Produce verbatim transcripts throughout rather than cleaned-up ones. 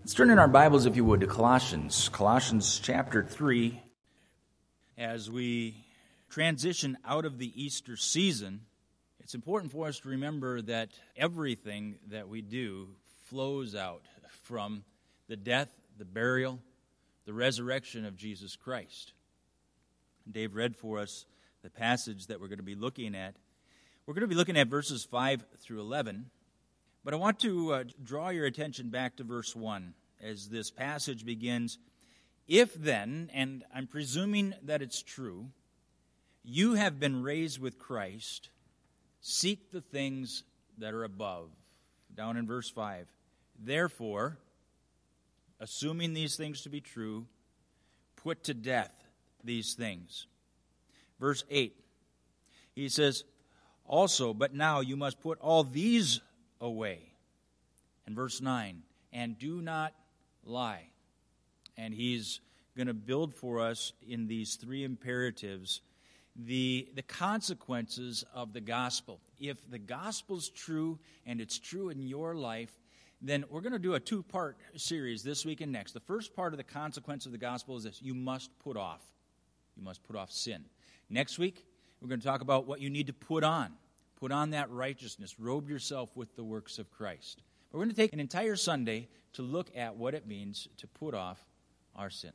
Let's turn in our Bibles, if you would, to Colossians. Colossians chapter three. As we transition out of the Easter season, it's important for us to remember that everything that we do flows out from the death, the burial, the resurrection of Jesus Christ. Dave read for us the passage that we're going to be looking at. We're going to be looking at verses five through eleven. But I want to uh, draw your attention back to verse one as this passage begins. If then, and I'm presuming that it's true, you have been raised with Christ, seek the things that are above. Down in verse five. Therefore, assuming these things to be true, put to death these things. Verse eight. He says, also, but now you must put all these away. And verse nine, and do not lie. And he's going to build for us in these three imperatives the, the consequences of the gospel. If the gospel's true and it's true in your life, then we're going to do a two-part series this week and next. The first part of the consequence of the gospel is this: you must put off. You must put off sin. Next week, we're going to talk about what you need to put on. Put on that righteousness. Robe yourself with the works of Christ. We're going to take an entire Sunday to look at what it means to put off our sin.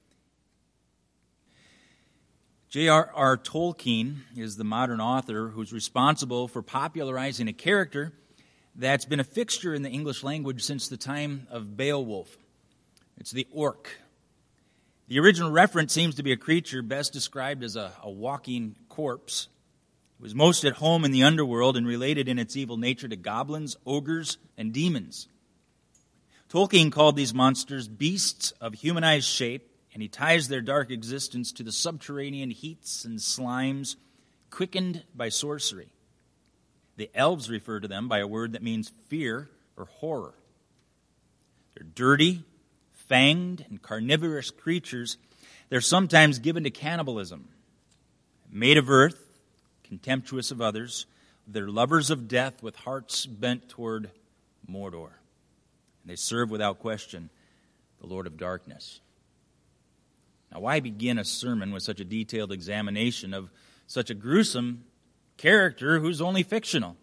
J R R Tolkien is the modern author who's responsible for popularizing a character that's been a fixture in the English language since the time of Beowulf. It's the orc. The original reference seems to be a creature best described as a, a walking corpse. It was most at home in the underworld and related in its evil nature to goblins, ogres, and demons. Tolkien called these monsters beasts of humanized shape, and he ties their dark existence to the subterranean heats and slimes quickened by sorcery. The elves refer to them by a word that means fear or horror. They're dirty, fanged, and carnivorous creatures. They're sometimes given to cannibalism. Made of earth, contemptuous of others, they're lovers of death with hearts bent toward Mordor. And they serve without question the Lord of Darkness. Now, why begin a sermon with such a detailed examination of such a gruesome character who's only fictional?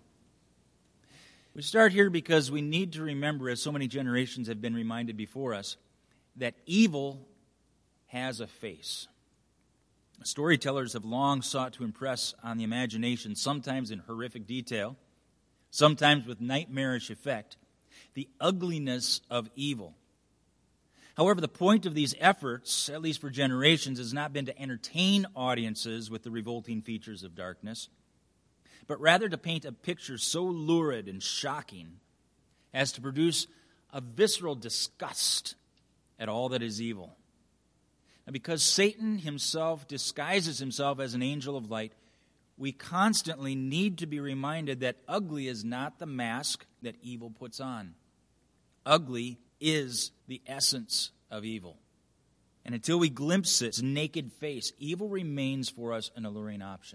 We start here because we need to remember, as so many generations have been reminded before us, that evil has a face. Storytellers have long sought to impress on the imagination, sometimes in horrific detail, sometimes with nightmarish effect, the ugliness of evil. However, the point of these efforts, at least for generations, has not been to entertain audiences with the revolting features of darkness, but rather to paint a picture so lurid and shocking as to produce a visceral disgust at all that is evil. Now, because Satan himself disguises himself as an angel of light, we constantly need to be reminded that ugly is not the mask that evil puts on. Ugly is the essence of evil. And until we glimpse its naked face, evil remains for us an alluring option.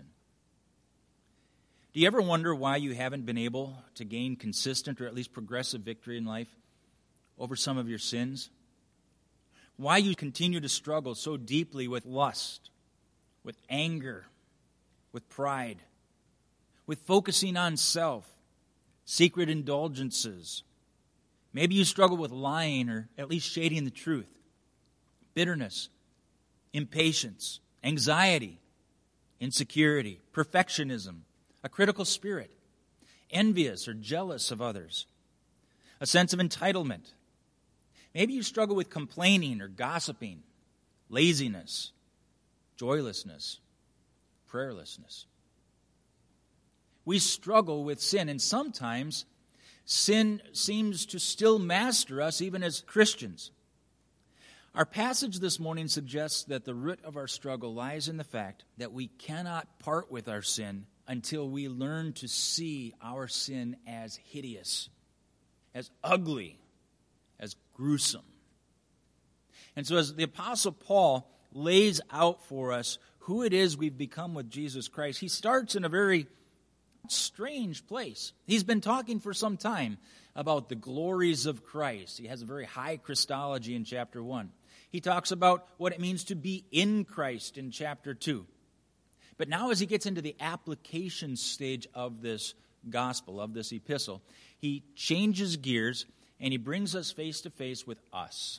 Do you ever wonder why you haven't been able to gain consistent or at least progressive victory in life over some of your sins? Why you continue to struggle so deeply with lust, with anger, with pride, with focusing on self, secret indulgences. Maybe you struggle with lying or at least shading the truth, bitterness, impatience, anxiety, insecurity, perfectionism, a critical spirit, envious or jealous of others, a sense of entitlement. Maybe you struggle with complaining or gossiping, laziness, joylessness, prayerlessness. We struggle with sin, and sometimes sin seems to still master us even as Christians. Our passage this morning suggests that the root of our struggle lies in the fact that we cannot part with our sin until we learn to see our sin as hideous, as ugly, as gruesome. And so as the Apostle Paul lays out for us who it is we've become with Jesus Christ, he starts in a very Strange place. He's been talking for some time about the glories of Christ. He has a very high Christology in chapter one. He talks about what it means to be in Christ in chapter two. But now as he gets into the application stage of this gospel, of this epistle, he changes gears and he brings us face to face with us.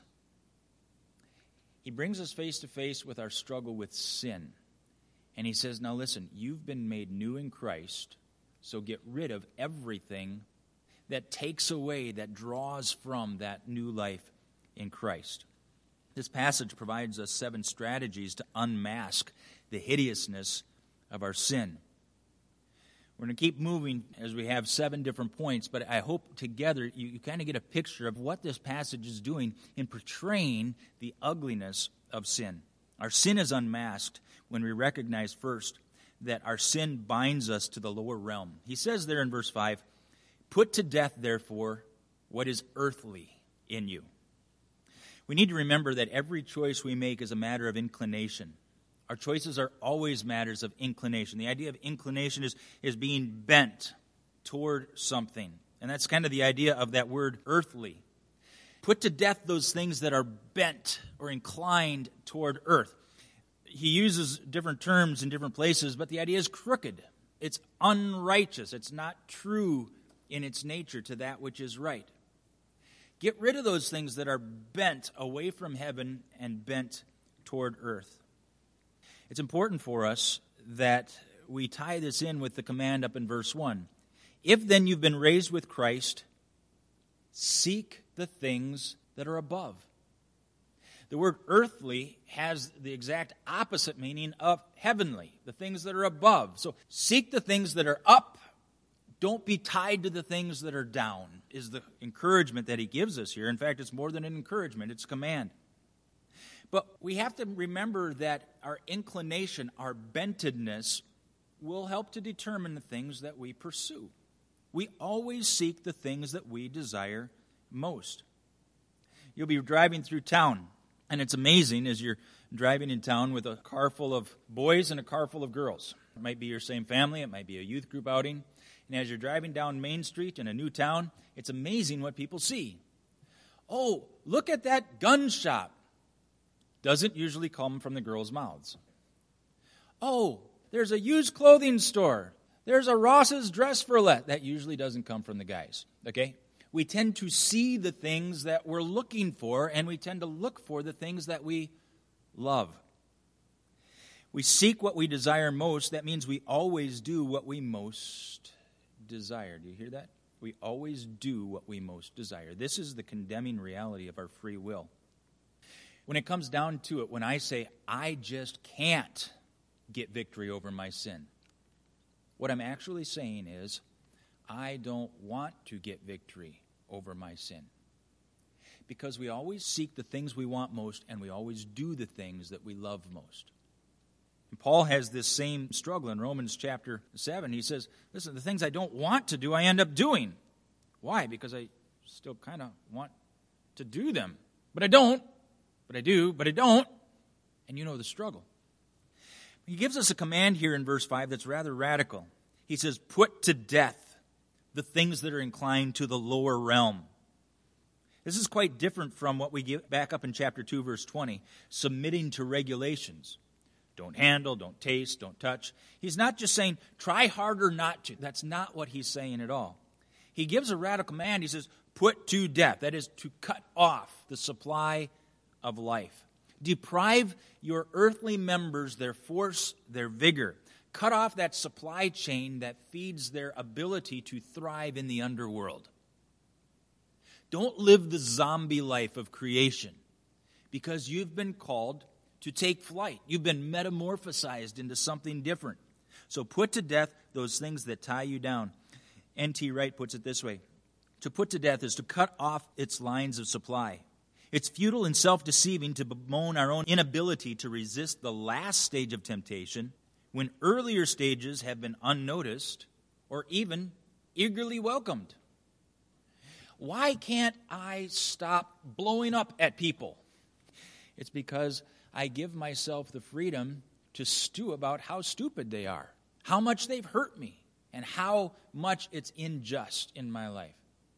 He brings us face to face with our struggle with sin. And he says, now listen, you've been made new in Christ, so get rid of everything that takes away, that draws from that new life in Christ. This passage provides us seven strategies to unmask the hideousness of our sin. We're going to keep moving as we have seven different points, but I hope together you, you kind of get a picture of what this passage is doing in portraying the ugliness of sin. Our sin is unmasked when we recognize first that our sin binds us to the lower realm. He says there in verse five, put to death, therefore, what is earthly in you. We need to remember that every choice we make is a matter of inclination. Our choices are always matters of inclination. The idea of inclination is, is being bent toward something. And that's kind of the idea of that word earthly. Put to death those things that are bent or inclined toward earth. He uses different terms in different places, but the idea is crooked. It's unrighteous. It's not true in its nature to that which is right. Get rid of those things that are bent away from heaven and bent toward earth. It's important for us that we tie this in with the command up in verse one. If then you've been raised with Christ, seek the things that are above. The word earthly has the exact opposite meaning of heavenly, the things that are above. So seek the things that are up. Don't be tied to the things that are down, is the encouragement that he gives us here. In fact, it's more than an encouragement, it's a command. But we have to remember that our inclination, our bentedness, will help to determine the things that we pursue. We always seek the things that we desire most. You'll be driving through town, and it's amazing as you're driving in town with a car full of boys and a car full of girls. It might be your same family, it might be a youth group outing. And as you're driving down Main Street in a new town, it's amazing what people see. Oh, look at that gun shop. Doesn't usually come from the girls' mouths. Oh, there's a used clothing store. There's a Ross's Dress for Let. That usually doesn't come from the guys, okay? We tend to see the things that we're looking for, and we tend to look for the things that we love. We seek what we desire most. That means we always do what we most desire. Do you hear that? We always do what we most desire. This is the condemning reality of our free will. When it comes down to it, when I say, I just can't get victory over my sin, what I'm actually saying is, I don't want to get victory over my sin. Because we always seek the things we want most, and we always do the things that we love most. And Paul has this same struggle in Romans chapter seven. He says, listen, the things I don't want to do, I end up doing. Why? Because I still kind of want to do them. But I don't. But I do, but I don't. And you know the struggle. He gives us a command here in verse five that's rather radical. He says, put to death the things that are inclined to the lower realm. This is quite different from what we get back up in chapter two, verse twenty, submitting to regulations. Don't handle, don't taste, don't touch. He's not just saying, try harder not to. That's not what he's saying at all. He gives a radical command. He says, put to death. That is to cut off the supply of life. Deprive your earthly members their force, their vigor. Cut off that supply chain that feeds their ability to thrive in the underworld. Don't live the zombie life of creation, because you've been called to take flight. You've been metamorphosized into something different. So put to death those things that tie you down. N T Wright puts it this way. To put to death is to cut off its lines of supply. It's futile and self-deceiving to bemoan our own inability to resist the last stage of temptation when earlier stages have been unnoticed or even eagerly welcomed. Why can't I stop blowing up at people? It's because I give myself the freedom to stew about how stupid they are, how much they've hurt me, and how much it's unjust in my life.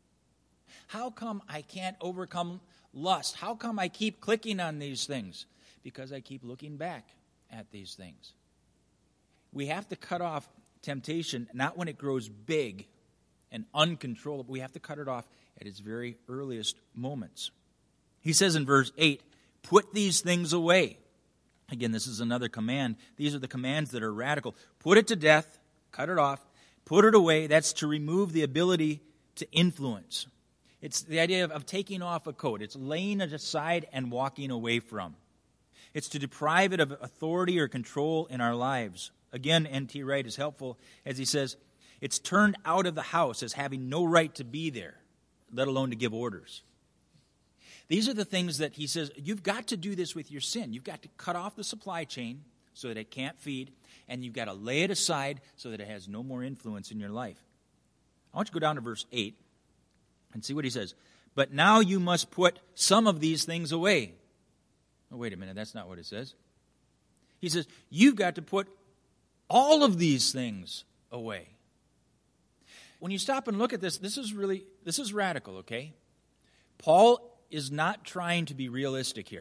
How come I can't overcome lust? How come I keep clicking on these things? Because I keep looking back at these things. We have to cut off temptation, not when it grows big and uncontrollable. We have to cut it off at its very earliest moments. He says in verse eight, put these things away. Again, this is another command. These are the commands that are radical. Put it to death, cut it off, put it away. That's to remove the ability to influence. It's the idea of, of taking off a coat. It's laying it aside and walking away from. It's to deprive it of authority or control in our lives. Again, N T Wright is helpful as he says, it's turned out of the house as having no right to be there, let alone to give orders. These are the things that he says, you've got to do this with your sin. You've got to cut off the supply chain so that it can't feed, and you've got to lay it aside so that it has no more influence in your life. I want you to go down to verse eight and see what he says. But now you must put some of these things away. Oh, wait a minute, that's not what it says. He says, you've got to put all of these things away. When you stop and look at this, this is really, this is radical, okay? Paul is not trying to be realistic here.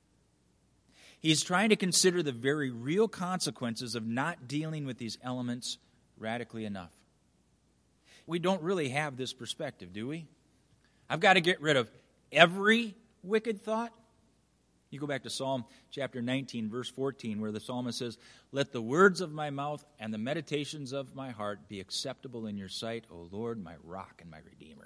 He's trying to consider the very real consequences of not dealing with these elements radically enough. We don't really have this perspective, do we? I've got to get rid of every wicked thought. You go back to Psalm chapter nineteen, verse fourteen, where the psalmist says, let the words of my mouth and the meditations of my heart be acceptable in your sight, O Lord, my rock and my redeemer.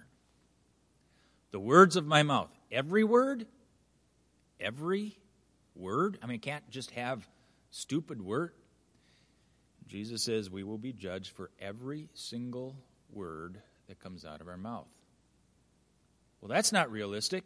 The words of my mouth. Every word? Every word? I mean, can't just have stupid word. Jesus says we will be judged for every single word that comes out of our mouth. Well, that's not realistic.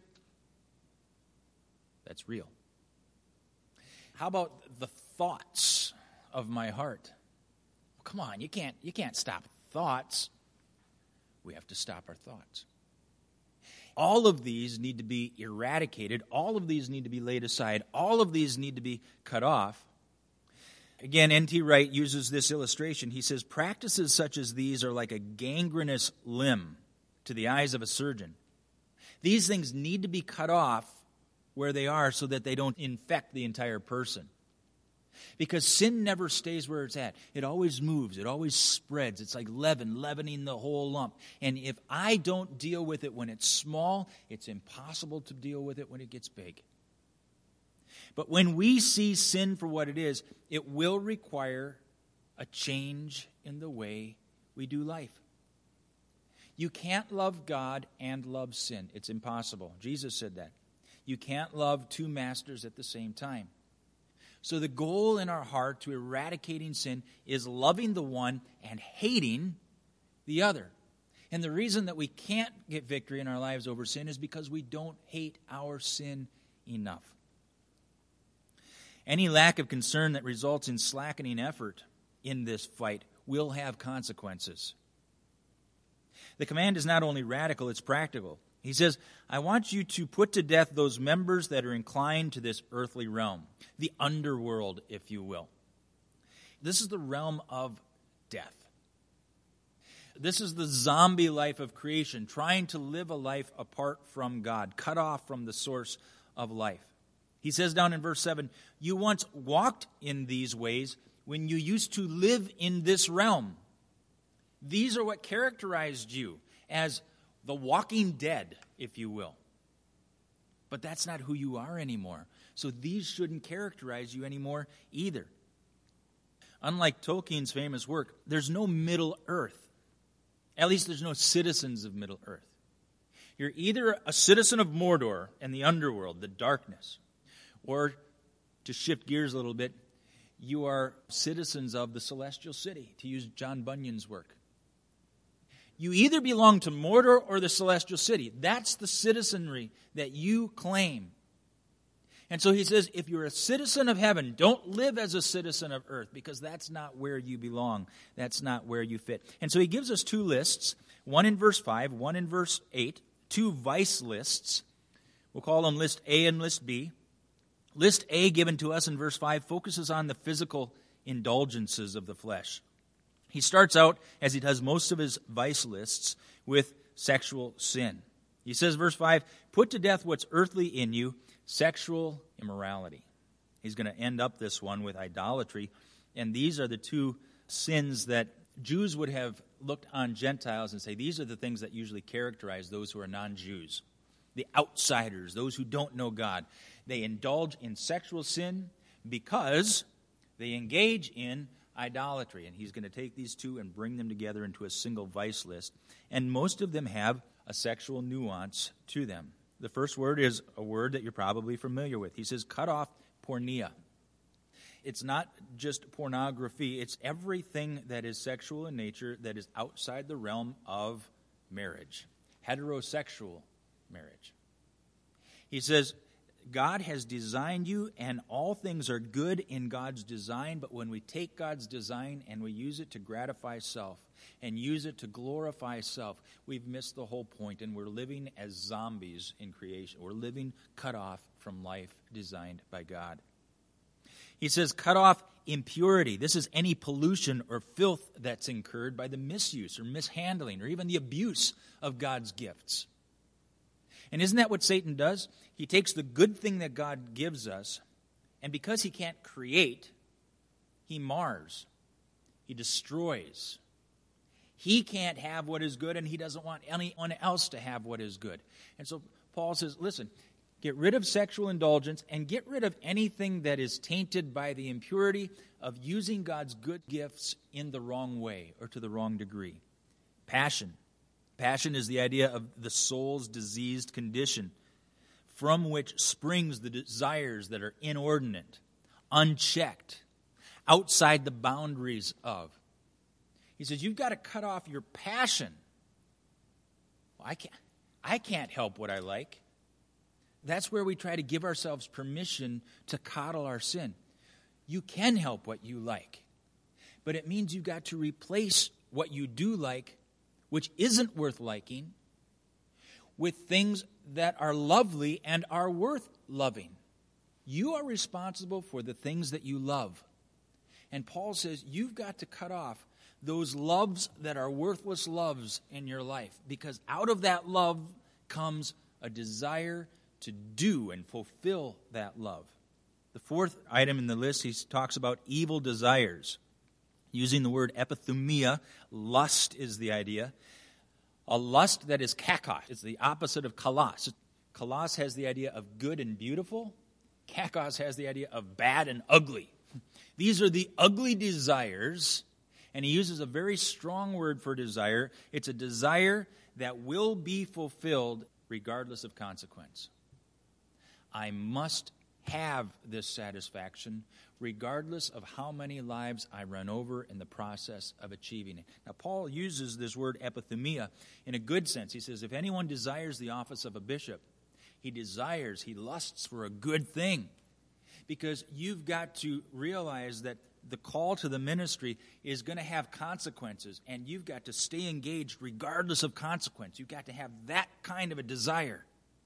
That's real. How about the thoughts of my heart? Well, come on, you can't, you can't stop thoughts. We have to stop our thoughts. All of these need to be eradicated. All of these need to be laid aside. All of these need to be cut off. Again, N T Wright uses this illustration. He says, practices such as these are like a gangrenous limb to the eyes of a surgeon. These things need to be cut off where they are so that they don't infect the entire person. Because sin never stays where it's at. It always moves. It always spreads. It's like leaven, leavening the whole lump. And if I don't deal with it when it's small, it's impossible to deal with it when it gets big. But when we see sin for what it is, it will require a change in the way we do life. You can't love God and love sin. It's impossible. Jesus said that. You can't love two masters at the same time. So the goal in our heart to eradicating sin is loving the one and hating the other. And the reason that we can't get victory in our lives over sin is because we don't hate our sin enough. Any lack of concern that results in slackening effort in this fight will have consequences. The command is not only radical, it's practical. He says, I want you to put to death those members that are inclined to this earthly realm, the underworld, if you will. This is the realm of death. This is the zombie life of creation, trying to live a life apart from God, cut off from the source of life. He says down in verse seven, you once walked in these ways when you used to live in this realm. These are what characterized you as the walking dead, if you will. But that's not who you are anymore. So these shouldn't characterize you anymore either. Unlike Tolkien's famous work, there's no Middle Earth. At least there's no citizens of Middle Earth. You're either a citizen of Mordor and the underworld, the darkness, or, to shift gears a little bit, you are citizens of the celestial city, to use John Bunyan's work. You either belong to Mordor or the celestial city. That's the citizenry that you claim. And so he says, if you're a citizen of heaven, don't live as a citizen of earth, because that's not where you belong. That's not where you fit. And so he gives us two lists, one in verse five, one in verse eight, two vice lists. We'll call them list A and list B. List A, given to us in verse five, focuses on the physical indulgences of the flesh. He starts out, as he does most of his vice lists, with sexual sin. He says, verse five, put to death what's earthly in you, sexual immorality. He's going to end up this one with idolatry. And these are the two sins that Jews would have looked on Gentiles and say, these are the things that usually characterize those who are non-Jews. The outsiders, those who don't know God. They indulge in sexual sin because they engage in idolatry. And he's going to take these two and bring them together into a single vice list. And most of them have a sexual nuance to them. The first word is a word that you're probably familiar with. He says, cut off porneia. It's not just pornography. It's everything that is sexual in nature that is outside the realm of marriage. Heterosexual marriage. He says, God has designed you, and all things are good in God's design, but when we take God's design and we use it to gratify self and use it to glorify self, we've missed the whole point, and we're living as zombies in creation. We're living cut off from life designed by God. He says, cut off impurity. This is any pollution or filth that's incurred by the misuse or mishandling or even the abuse of God's gifts. And isn't that what Satan does? He takes the good thing that God gives us, and because he can't create, he mars. He destroys. He can't have what is good, and he doesn't want anyone else to have what is good. And so Paul says, listen, get rid of sexual indulgence and get rid of anything that is tainted by the impurity of using God's good gifts in the wrong way or to the wrong degree. Passion. Passion is the idea of the soul's diseased condition from which springs the desires that are inordinate, unchecked, outside the boundaries of. He says, you've got to cut off your passion. Well, I can't, I can't help what I like. That's where we try to give ourselves permission to coddle our sin. You can help what you like, but it means you've got to replace what you do like, which isn't worth liking, with things that are lovely and are worth loving. You are responsible for the things that you love. And Paul says you've got to cut off those loves that are worthless loves in your life, because out of that love comes a desire to do and fulfill that love. The fourth item in the list, he talks about evil desires. Using the word epithumia, lust is the idea. A lust that is kakos. It's the opposite of kalos. Kalos has the idea of good and beautiful. Kakos has the idea of bad and ugly. These are the ugly desires, and he uses a very strong word for desire. It's a desire that will be fulfilled regardless of consequence. I must have this satisfaction regardless of how many lives I run over in the process of achieving it. Now, Paul uses this word epithumia in a good sense. He says, if anyone desires the office of a bishop, he desires, he lusts for a good thing. Because you've got to realize that the call to the ministry is going to have consequences, and you've got to stay engaged regardless of consequence. You've got to have that kind of a desire.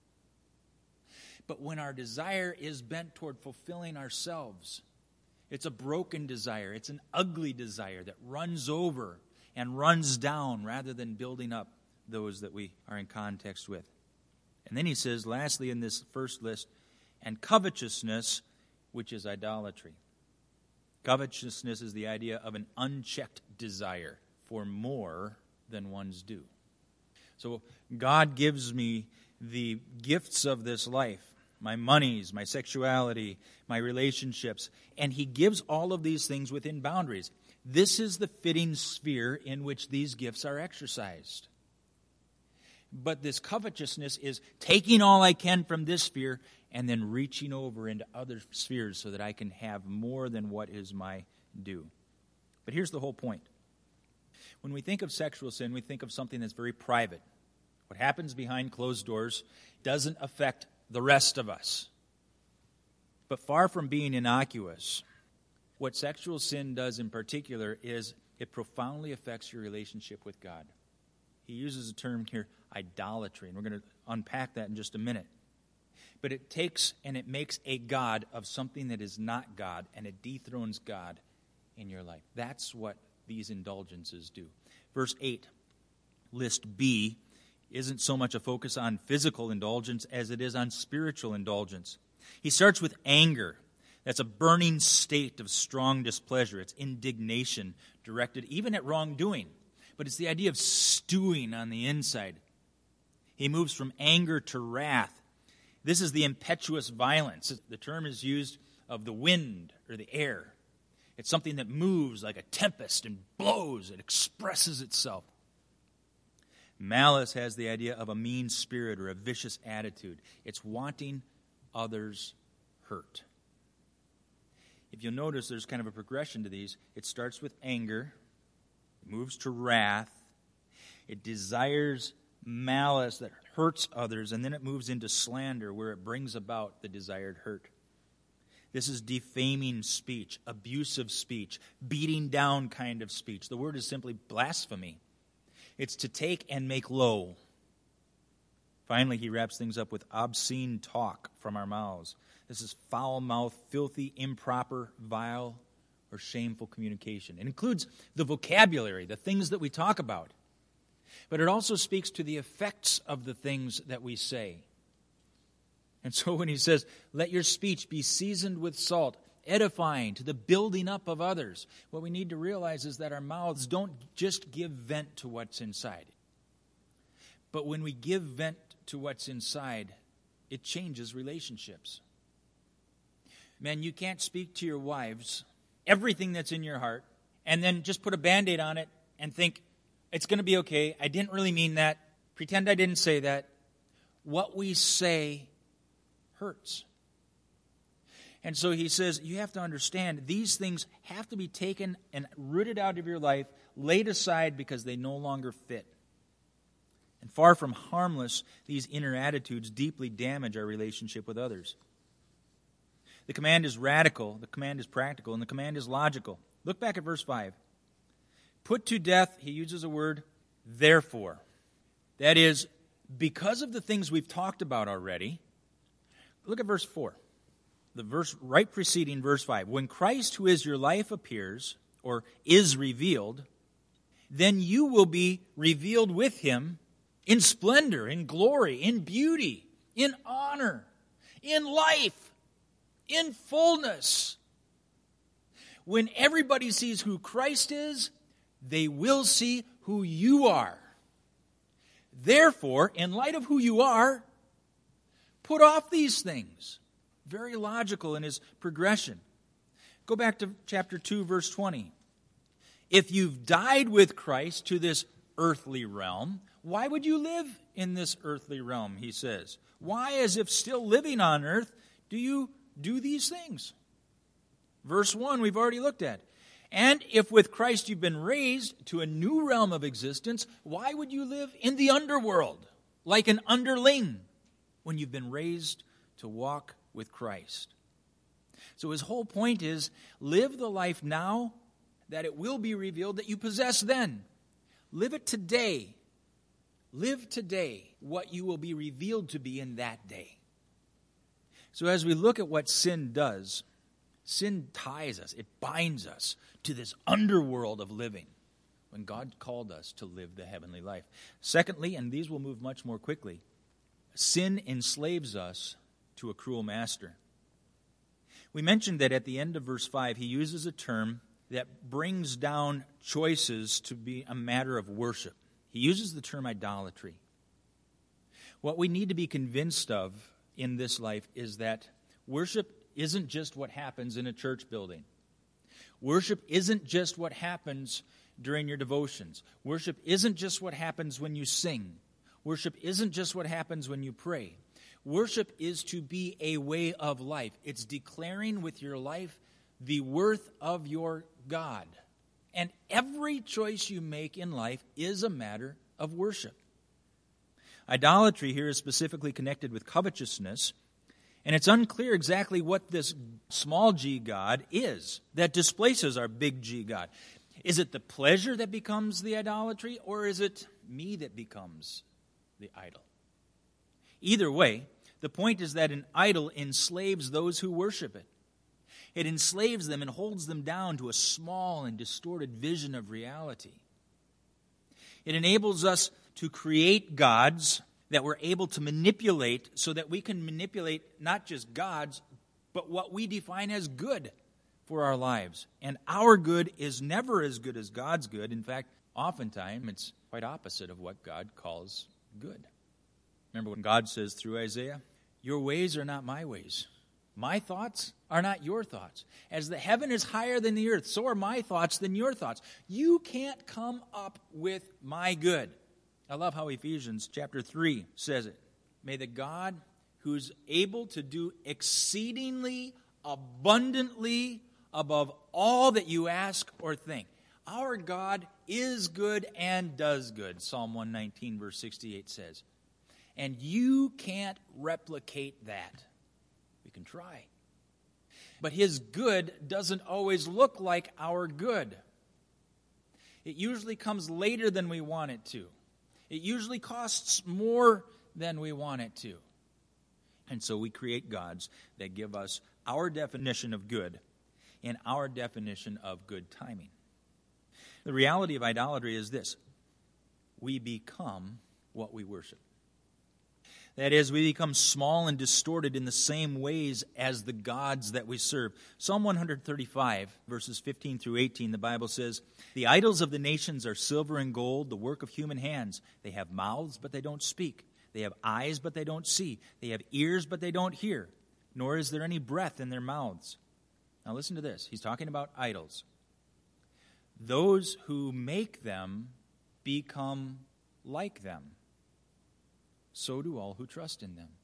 But when our desire is bent toward fulfilling ourselves, it's a broken desire. It's an ugly desire that runs over and runs down rather than building up those that we are in context with. And then he says, lastly in this first list, and covetousness, which is idolatry. Covetousness is the idea of an unchecked desire for more than one's due. So God gives me the gifts of this life, my monies, my sexuality, my relationships, and he gives all of these things within boundaries. This is the fitting sphere in which these gifts are exercised. But this covetousness is taking all I can from this sphere and then reaching over into other spheres so that I can have more than what is my due. But here's the whole point. When we think of sexual sin, we think of something that's very private. What happens behind closed doors doesn't affect the rest of us. But far from being innocuous, what sexual sin does in particular is it profoundly affects your relationship with God. He uses a term here, idolatry, and we're going to unpack that in just a minute. But it takes and it makes a god of something that is not God, and it dethrones God in your life. That's what these indulgences do. Verse eight, list B, isn't so much a focus on physical indulgence as it is on spiritual indulgence. He starts with anger. That's a burning state of strong displeasure. It's indignation directed even at wrongdoing. But it's the idea of stewing on the inside. He moves from anger to wrath. This is the impetuous violence. The term is used of the wind or the air. It's something that moves like a tempest and blows. It expresses itself. Malice has the idea of a mean spirit or a vicious attitude. It's wanting others hurt. If you'll notice, there's kind of a progression to these. It starts with anger, it moves to wrath, it desires malice that hurts others, and then it moves into slander where it brings about the desired hurt. This is defaming speech, abusive speech, beating down kind of speech. The word is simply blasphemy. It's to take and make low. Finally, he wraps things up with obscene talk from our mouths. This is foul-mouthed, filthy, improper, vile, or shameful communication. It includes the vocabulary, the things that we talk about. But it also speaks to the effects of the things that we say. And so when he says, let your speech be seasoned with salt, edifying to the building up of others, what we need to realize is that our mouths don't just give vent to what's inside. But when we give vent to what's inside, it changes relationships. Men, you can't speak to your wives everything that's in your heart and then just put a Band-Aid on it and think, it's going to be okay, I didn't really mean that, pretend I didn't say that. What we say hurts. And so he says, you have to understand, these things have to be taken and rooted out of your life, laid aside because they no longer fit. And far from harmless, these inner attitudes deeply damage our relationship with others. The command is radical, the command is practical, and the command is logical. Look back at verse five. Put to death, he uses a word, therefore. That is, because of the things we've talked about already. Look at verse four. The verse right preceding verse five. When Christ, who is your life, appears, or is revealed, then you will be revealed with him in splendor, in glory, in beauty, in honor, in life, in fullness. When everybody sees who Christ is, they will see who you are. Therefore, in light of who you are, put off these things. Very logical in his progression. Go back to chapter two, verse twenty. If you've died with Christ to this earthly realm, why would you live in this earthly realm, he says? Why, as if still living on earth, do you do these things? Verse one, we've already looked at. And if with Christ you've been raised to a new realm of existence, why would you live in the underworld, like an underling, when you've been raised to walk with Christ? So his whole point is, live the life now that it will be revealed that you possess then. Live it today. Live today what you will be revealed to be in that day. So as we look at what sin does, sin ties us, it binds us to this underworld of living when God called us to live the heavenly life. Secondly, and these will move much more quickly, sin enslaves us to a cruel master. We mentioned that at the end of verse five, he uses a term that brings down choices to be a matter of worship. He uses the term idolatry. What we need to be convinced of in this life is that worship isn't just what happens in a church building. Worship isn't just what happens during your devotions. Worship isn't just what happens when you sing. Worship isn't just what happens when you pray. Worship is to be a way of life. It's declaring with your life the worth of your God. And every choice you make in life is a matter of worship. Idolatry here is specifically connected with covetousness, and it's unclear exactly what this small g God is that displaces our big G God. Is it the pleasure that becomes the idolatry, or is it me that becomes the idol? Either way, the point is that an idol enslaves those who worship it. It enslaves them and holds them down to a small and distorted vision of reality. It enables us to create gods that we're able to manipulate so that we can manipulate not just gods, but what we define as good for our lives. And our good is never as good as God's good. In fact, oftentimes it's quite opposite of what God calls good. Remember when God says through Isaiah, "Your ways are not my ways. My thoughts are not your thoughts. As the heaven is higher than the earth, so are my thoughts than your thoughts. You can't come up with my good." I love how Ephesians chapter three says it. "May the God who's able to do exceedingly abundantly above all that you ask or think." Our God is good and does good, Psalm one nineteen, verse sixty-eight says. And you can't replicate that. We can try. But his good doesn't always look like our good. It usually comes later than we want it to. It usually costs more than we want it to. And so we create gods that give us our definition of good and our definition of good timing. The reality of idolatry is this: we become what we worship. That is, we become small and distorted in the same ways as the gods that we serve. Psalm one thirty-five, verses fifteen through eighteen, the Bible says, "The idols of the nations are silver and gold, the work of human hands. They have mouths, but they don't speak. They have eyes, but they don't see. They have ears, but they don't hear. Nor is there any breath in their mouths." Now listen to this. He's talking about idols. "Those who make them become like them. So do all who trust in them."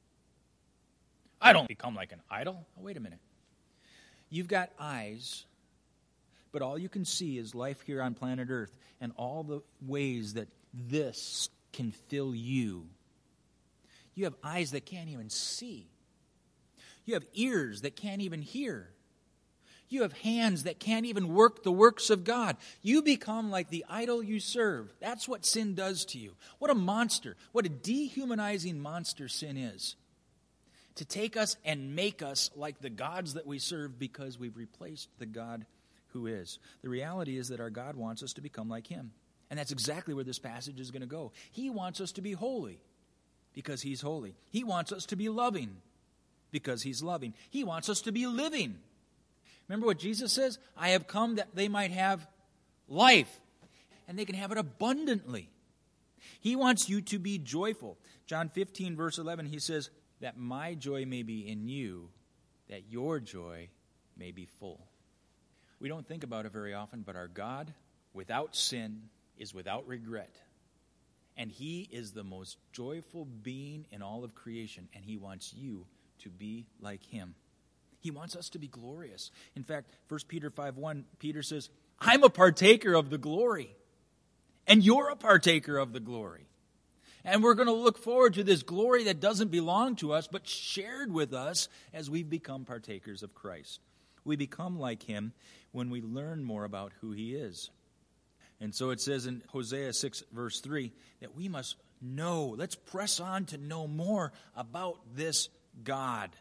I don't become like an idol. Oh, wait a minute. You've got eyes, but all you can see is life here on planet Earth and all the ways that this can fill you. You have eyes that can't even see. You have ears that can't even hear. You have hands that can't even work the works of God. You become like the idol you serve. That's what sin does to you. What a monster. What a dehumanizing monster sin is. To take us and make us like the gods that we serve because we've replaced the God who is. The reality is that our God wants us to become like him. And that's exactly where this passage is going to go. He wants us to be holy because he's holy. He wants us to be loving because he's loving. He wants us to be living. Remember what Jesus says? "I have come that they might have life, and they can have it abundantly." He wants you to be joyful. John fifteen, verse eleven, he says, "That my joy may be in you, that your joy may be full." We don't think about it very often, but our God, without sin, is without regret. And he is the most joyful being in all of creation, and he wants you to be like him. He wants us to be glorious. In fact, First Peter five one, Peter says, "I'm a partaker of the glory, and you're a partaker of the glory." And we're going to look forward to this glory that doesn't belong to us, but shared with us as we've become partakers of Christ. We become like him when we learn more about who he is. And so it says in Hosea six, verse three, that we must know, let's press on to know more about this God.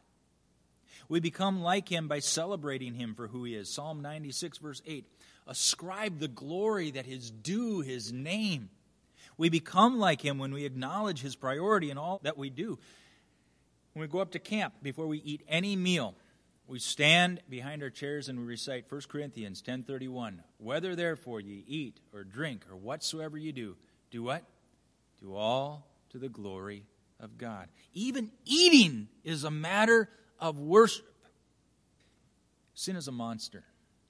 We become like him by celebrating him for who he is. Psalm ninety-six, verse eight, "Ascribe the glory that is due his name." We become like him when we acknowledge his priority in all that we do. When we go up to camp, before we eat any meal, we stand behind our chairs and we recite First Corinthians ten thirty-one. "Whether therefore ye eat or drink or whatsoever you do, do what? Do all to the glory of God." Even eating is a matter of worship. Sin is a monster.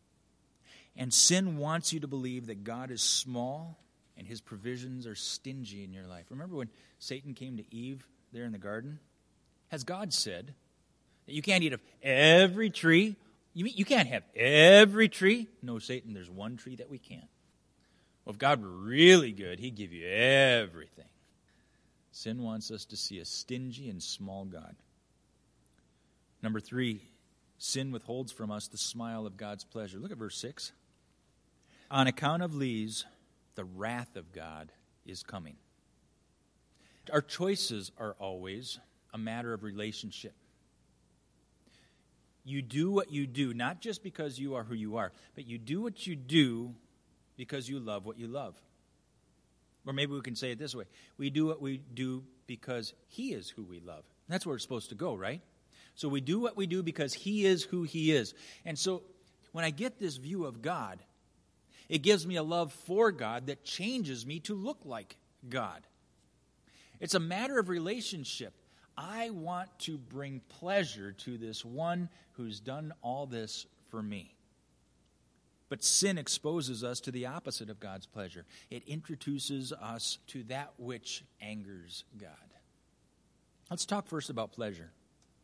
And sin wants you to believe that God is small and his provisions are stingy in your life. Remember when Satan came to Eve there in the garden? Has God said that you can't eat of every tree? You mean you can't have every tree? No, Satan, there's one tree that we can't. Well, if God were really good, he'd give you everything. Sin wants us to see a stingy and small God. Number three, sin withholds from us the smile of God's pleasure. Look at verse six. "On account of these, the wrath of God is coming." Our choices are always a matter of relationship. You do what you do, not just because you are who you are, but you do what you do because you love what you love. Or maybe we can say it this way. We do what we do because He is who we love. That's where it's supposed to go, right? So we do what we do because He is who He is. And so when I get this view of God, it gives me a love for God that changes me to look like God. It's a matter of relationship. I want to bring pleasure to this one who's done all this for me. But sin exposes us to the opposite of God's pleasure. It introduces us to that which angers God. Let's talk first about pleasure.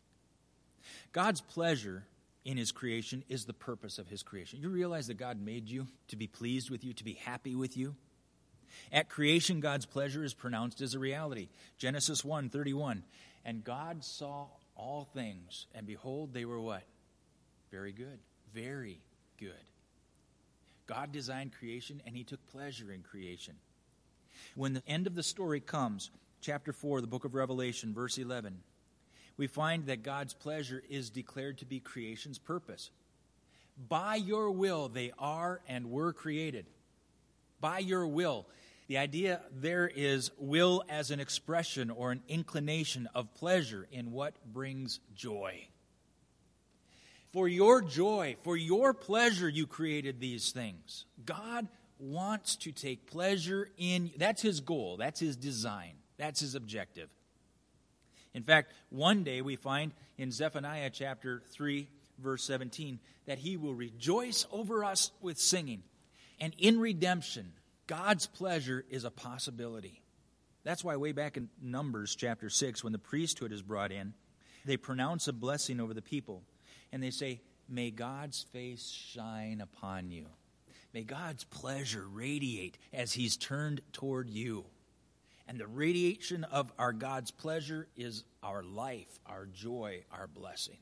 God's pleasure in His creation is the purpose of His creation. You realize that God made you to be pleased with you, to be happy with you? At creation, God's pleasure is pronounced as a reality. Genesis one thirty-one. And God saw all things, and behold, they were what? Very good. Very good. God designed creation, and He took pleasure in creation. When the end of the story comes, chapter four, the book of Revelation, verse eleven, we find that God's pleasure is declared to be creation's purpose. By your will, they are and were created. By your will. The idea there is will as an expression or an inclination of pleasure in what brings joy. For your joy, for your pleasure, you created these things. God wants to take pleasure in, that's His goal, that's His design, that's His objective. In fact, one day we find in Zephaniah chapter three, verse seventeen, that He will rejoice over us with singing. And in redemption, God's pleasure is a possibility. That's why way back in Numbers chapter six, when the priesthood is brought in, they pronounce a blessing over the people. And they say, may God's face shine upon you. May God's pleasure radiate as He's turned toward you. And the radiation of our God's pleasure is our life, our joy, our blessing.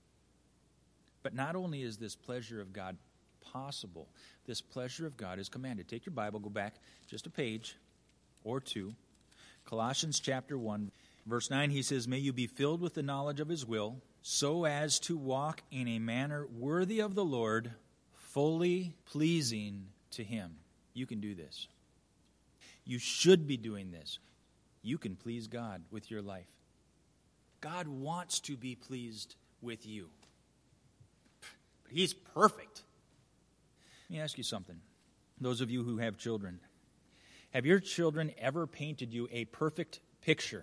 But not only is this pleasure of God possible, this pleasure of God is commanded. Take your Bible, go back just a page or two. Colossians chapter one, verse nine, he says, may you be filled with the knowledge of His will, so as to walk in a manner worthy of the Lord, fully pleasing to Him. You can do this. You should be doing this. You can please God with your life. God wants to be pleased with you. But He's perfect. Let me ask you something. Those of you who have children, have your children ever painted you a perfect picture?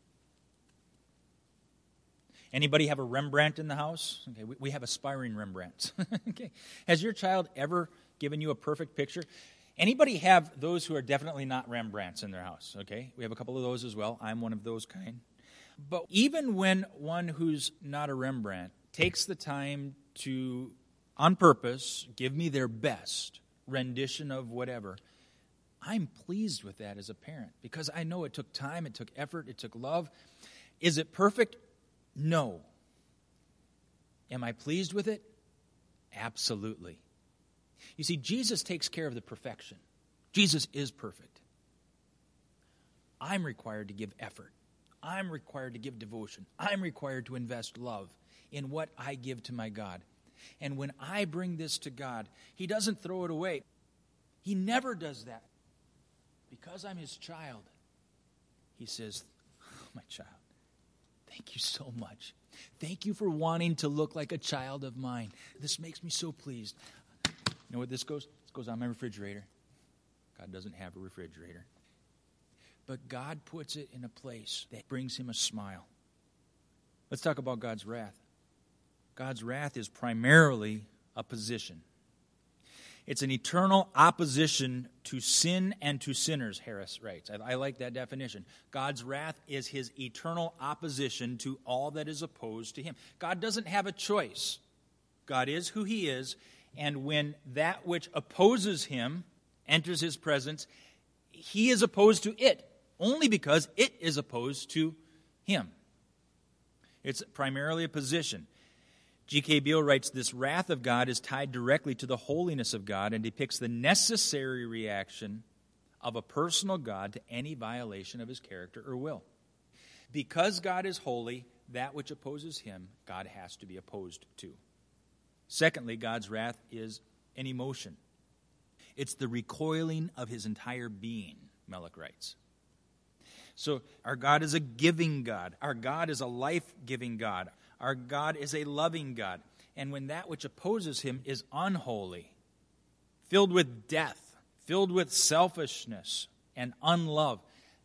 Anybody have a Rembrandt in the house? Okay, we, we have aspiring Rembrandts. Okay. Has your child ever given you a perfect picture? Anybody have those who are definitely not Rembrandts in their house? Okay, we have a couple of those as well. I'm one of those kind. But even when one who's not a Rembrandt takes the time to, on purpose, give me their best rendition of whatever, I'm pleased with that as a parent because I know it took time, it took effort, it took love. Is it perfect? No. Am I pleased with it? Absolutely. You see, Jesus takes care of the perfection. Jesus is perfect. I'm required to give effort. I'm required to give devotion. I'm required to invest love in what I give to my God. And when I bring this to God, He doesn't throw it away. He never does that. Because I'm His child, He says, oh, my child, thank you so much. Thank you for wanting to look like a child of mine. This makes me so pleased. You know what this goes? This goes on my refrigerator. God doesn't have a refrigerator. But God puts it in a place that brings Him a smile. Let's talk about God's wrath. God's wrath is primarily a position. It's an eternal opposition to sin and to sinners, Harris writes. I, I like that definition. God's wrath is His eternal opposition to all that is opposed to Him. God doesn't have a choice. God is who He is, and when that which opposes Him enters His presence, He is opposed to it, only because it is opposed to Him. It's primarily a position. G K Beale writes, this wrath of God is tied directly to the holiness of God and depicts the necessary reaction of a personal God to any violation of His character or will. Because God is holy, that which opposes him, God has to be opposed to. Secondly, God's wrath is an emotion. It's the recoiling of his entire being, Melech writes. So our God is a giving God. Our God is a life-giving God. Our God is a loving God. And when that which opposes him is unholy, filled with death, filled with selfishness and unlove,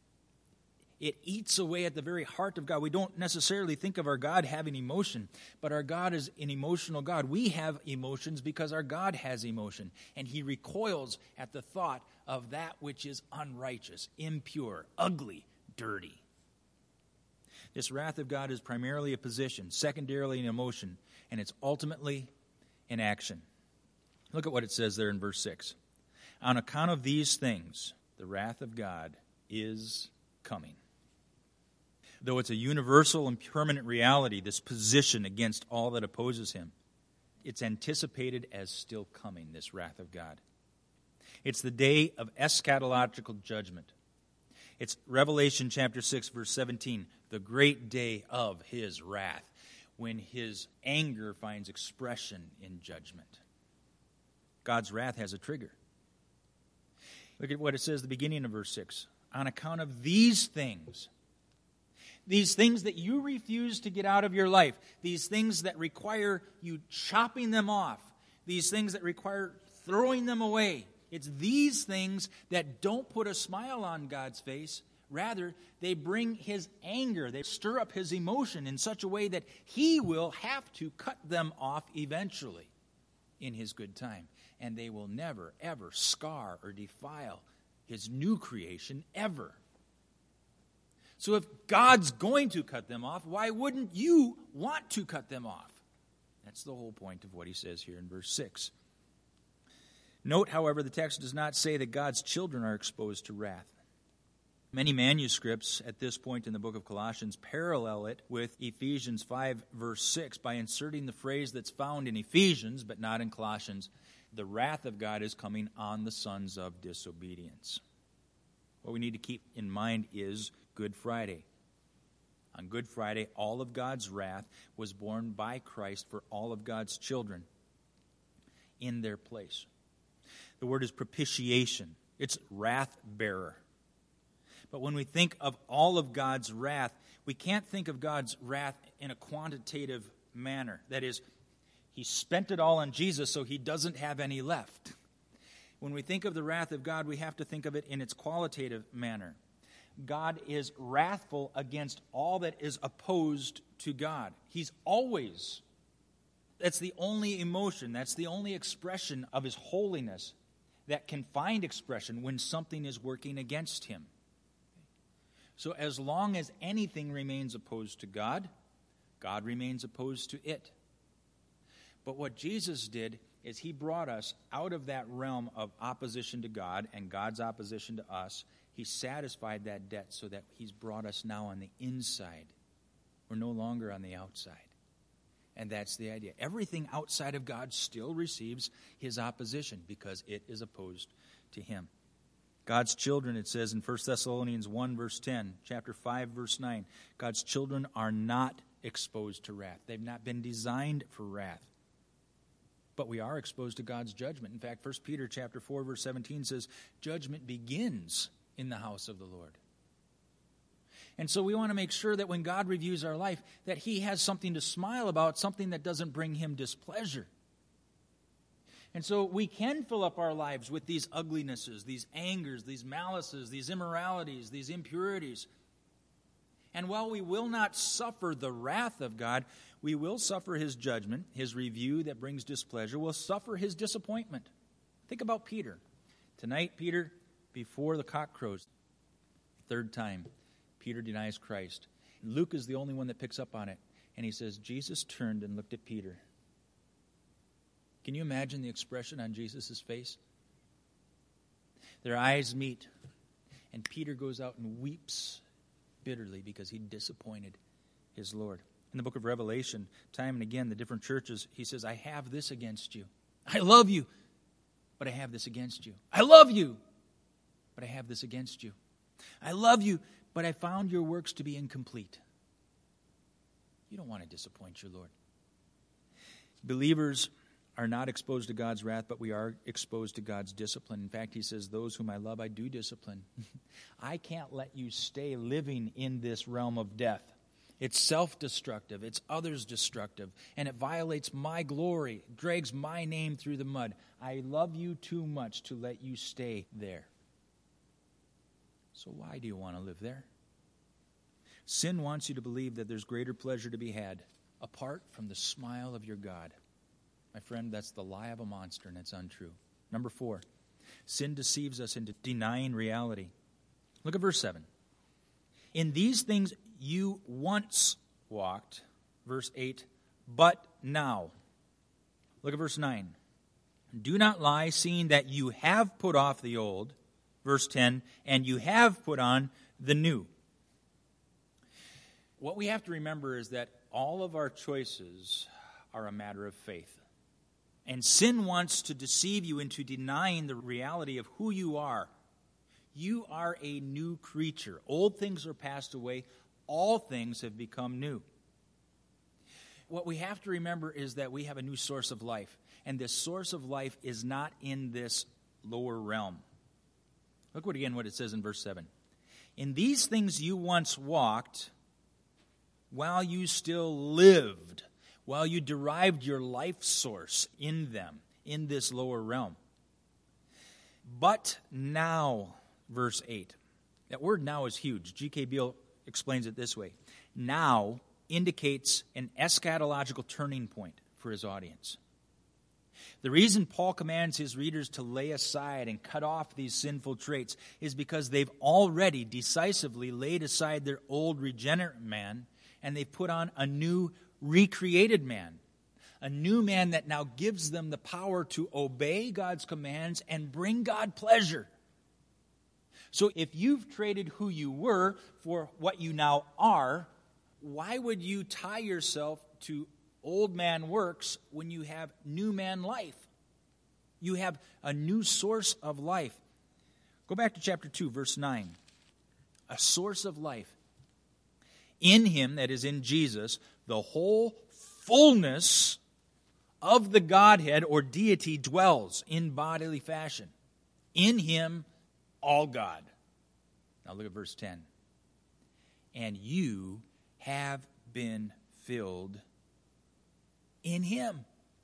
it eats away at the very heart of God. We don't necessarily think of our God having emotion, but our God is an emotional God. We have emotions because our God has emotion, and he recoils at the thought of that which is unrighteous, impure, ugly, dirty. This wrath of God is primarily a position, secondarily an emotion, and it's ultimately an action. Look at what it says there in verse six. On account of these things, the wrath of God is coming. Though it's a universal and permanent reality, this position against all that opposes him, it's anticipated as still coming, this wrath of God. It's the day of eschatological judgment. It's Revelation chapter six, verse seventeen, the great day of his wrath, when his anger finds expression in judgment. God's wrath has a trigger. Look at what it says at the beginning of verse six. On account of these things, these things that you refuse to get out of your life, these things that require you chopping them off, these things that require throwing them away, it's these things that don't put a smile on God's face. Rather, they bring his anger. They stir up his emotion in such a way that he will have to cut them off eventually in his good time. And they will never, ever scar or defile his new creation ever. So if God's going to cut them off, why wouldn't you want to cut them off? That's the whole point of what he says here in verse six. Note, however, the text does not say that God's children are exposed to wrath. Many manuscripts at this point in the book of Colossians parallel it with Ephesians five, verse six, by inserting the phrase that's found in Ephesians, but not in Colossians. The wrath of God is coming on the sons of disobedience. What we need to keep in mind is Good Friday. On Good Friday, all of God's wrath was borne by Christ for all of God's children in their place. The word is propitiation. It's wrath-bearer. But when we think of all of God's wrath, we can't think of God's wrath in a quantitative manner. That is, he spent it all on Jesus, so he doesn't have any left. When we think of the wrath of God, we have to think of it in its qualitative manner. God is wrathful against all that is opposed to God. He's always, that's the only emotion, that's the only expression of his holiness that can find expression when something is working against him. So as long as anything remains opposed to God, God remains opposed to it. But what Jesus did is he brought us out of that realm of opposition to God and God's opposition to us. He satisfied that debt so that he's brought us now on the inside. We're no longer on the outside. And that's the idea. Everything outside of God still receives his opposition because it is opposed to him. God's children, it says in First Thessalonians one, verse ten, chapter five, verse nine, God's children are not exposed to wrath. They've not been designed for wrath. But we are exposed to God's judgment. In fact, First Peter chapter four, verse seventeen says, judgment begins in the house of the Lord. And so we want to make sure that when God reviews our life, that he has something to smile about, something that doesn't bring him displeasure. And so we can fill up our lives with these uglinesses, these angers, these malices, these immoralities, these impurities. And while we will not suffer the wrath of God, we will suffer his judgment, his review that brings displeasure. We'll suffer his disappointment. Think about Peter. Tonight, Peter, before the cock crows, third time, Peter denies Christ. Luke is the only one that picks up on it. And he says, Jesus turned and looked at Peter. Can you imagine the expression on Jesus' face? Their eyes meet, and Peter goes out and weeps bitterly because he disappointed his Lord. In the book of Revelation, time and again, the different churches, he says, I have this against you. I love you, but I have this against you. I love you, but I have this against you. I love you, but I found your works to be incomplete. You don't want to disappoint your Lord. Believers are not exposed to God's wrath, but we are exposed to God's discipline. In fact, he says, those whom I love, I do discipline. I can't let you stay living in this realm of death. It's self-destructive, it's others-destructive, and it violates my glory, drags my name through the mud. I love you too much to let you stay there. So why do you want to live there? Sin wants you to believe that there's greater pleasure to be had apart from the smile of your God. My friend, that's the lie of a monster, and it's untrue. Number four, sin deceives us into denying reality. Look at verse seven. In these things you once walked, verse eight, but now. Look at verse nine. Do not lie, seeing that you have put off the old, verse ten, and you have put on the new. What we have to remember is that all of our choices are a matter of faith. And sin wants to deceive you into denying the reality of who you are. You are a new creature. Old things are passed away. All things have become new. What we have to remember is that we have a new source of life. And this source of life is not in this lower realm. Look what again what it says in verse seven. In these things you once walked while you still lived, while you derived your life source in them, in this lower realm. But now, verse eight. That word now is huge. G K. Beale explains it this way. Now indicates an eschatological turning point for his audience. The reason Paul commands his readers to lay aside and cut off these sinful traits is because they've already decisively laid aside their old regenerate man and they've put on a new recreated man. A new man that now gives them the power to obey God's commands and bring God pleasure. So if you've traded who you were for what you now are, why would you tie yourself to old man works when you have new man life? You have a new source of life. Go back to chapter two, verse nine. A source of life. In him, that is in Jesus, the whole fullness of the Godhead or deity dwells in bodily fashion. In him, all God. Now look at verse ten. And you have been filled in him.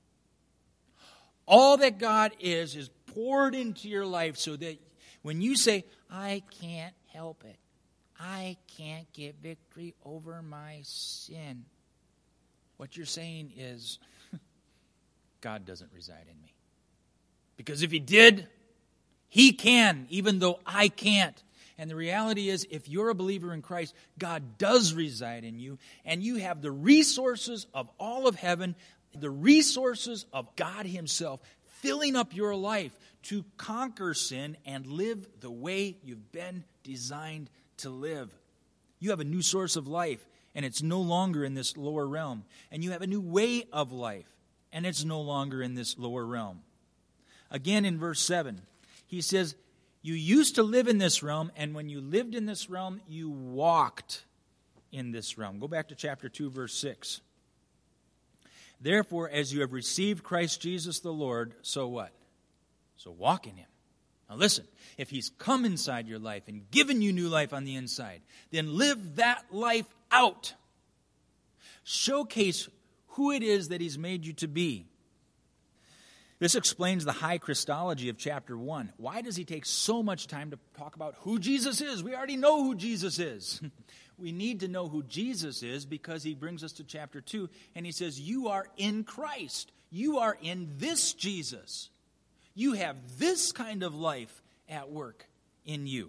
All that God is, is poured into your life so that when you say, I can't help it, I can't get victory over my sin, what you're saying is, God doesn't reside in me. Because if he did, he can, even though I can't. And the reality is, if you're a believer in Christ, God does reside in you, and you have the resources of all of heaven, the resources of God himself, filling up your life to conquer sin and live the way you've been designed to live. You have a new source of life, and it's no longer in this lower realm. And you have a new way of life, and it's no longer in this lower realm. Again, in verse seven, he says, you used to live in this realm, and when you lived in this realm, you walked in this realm. Go back to chapter two, verse six. Therefore, as you have received Christ Jesus the Lord, so what? So walk in him. Now listen, if he's come inside your life and given you new life on the inside, then live that life out. Showcase who it is that he's made you to be. This explains the high Christology of chapter one. Why does he take so much time to talk about who Jesus is? We already know who Jesus is. We need to know who Jesus is because he brings us to chapter two, and he says, you are in Christ. You are in this Jesus. You have this kind of life at work in you.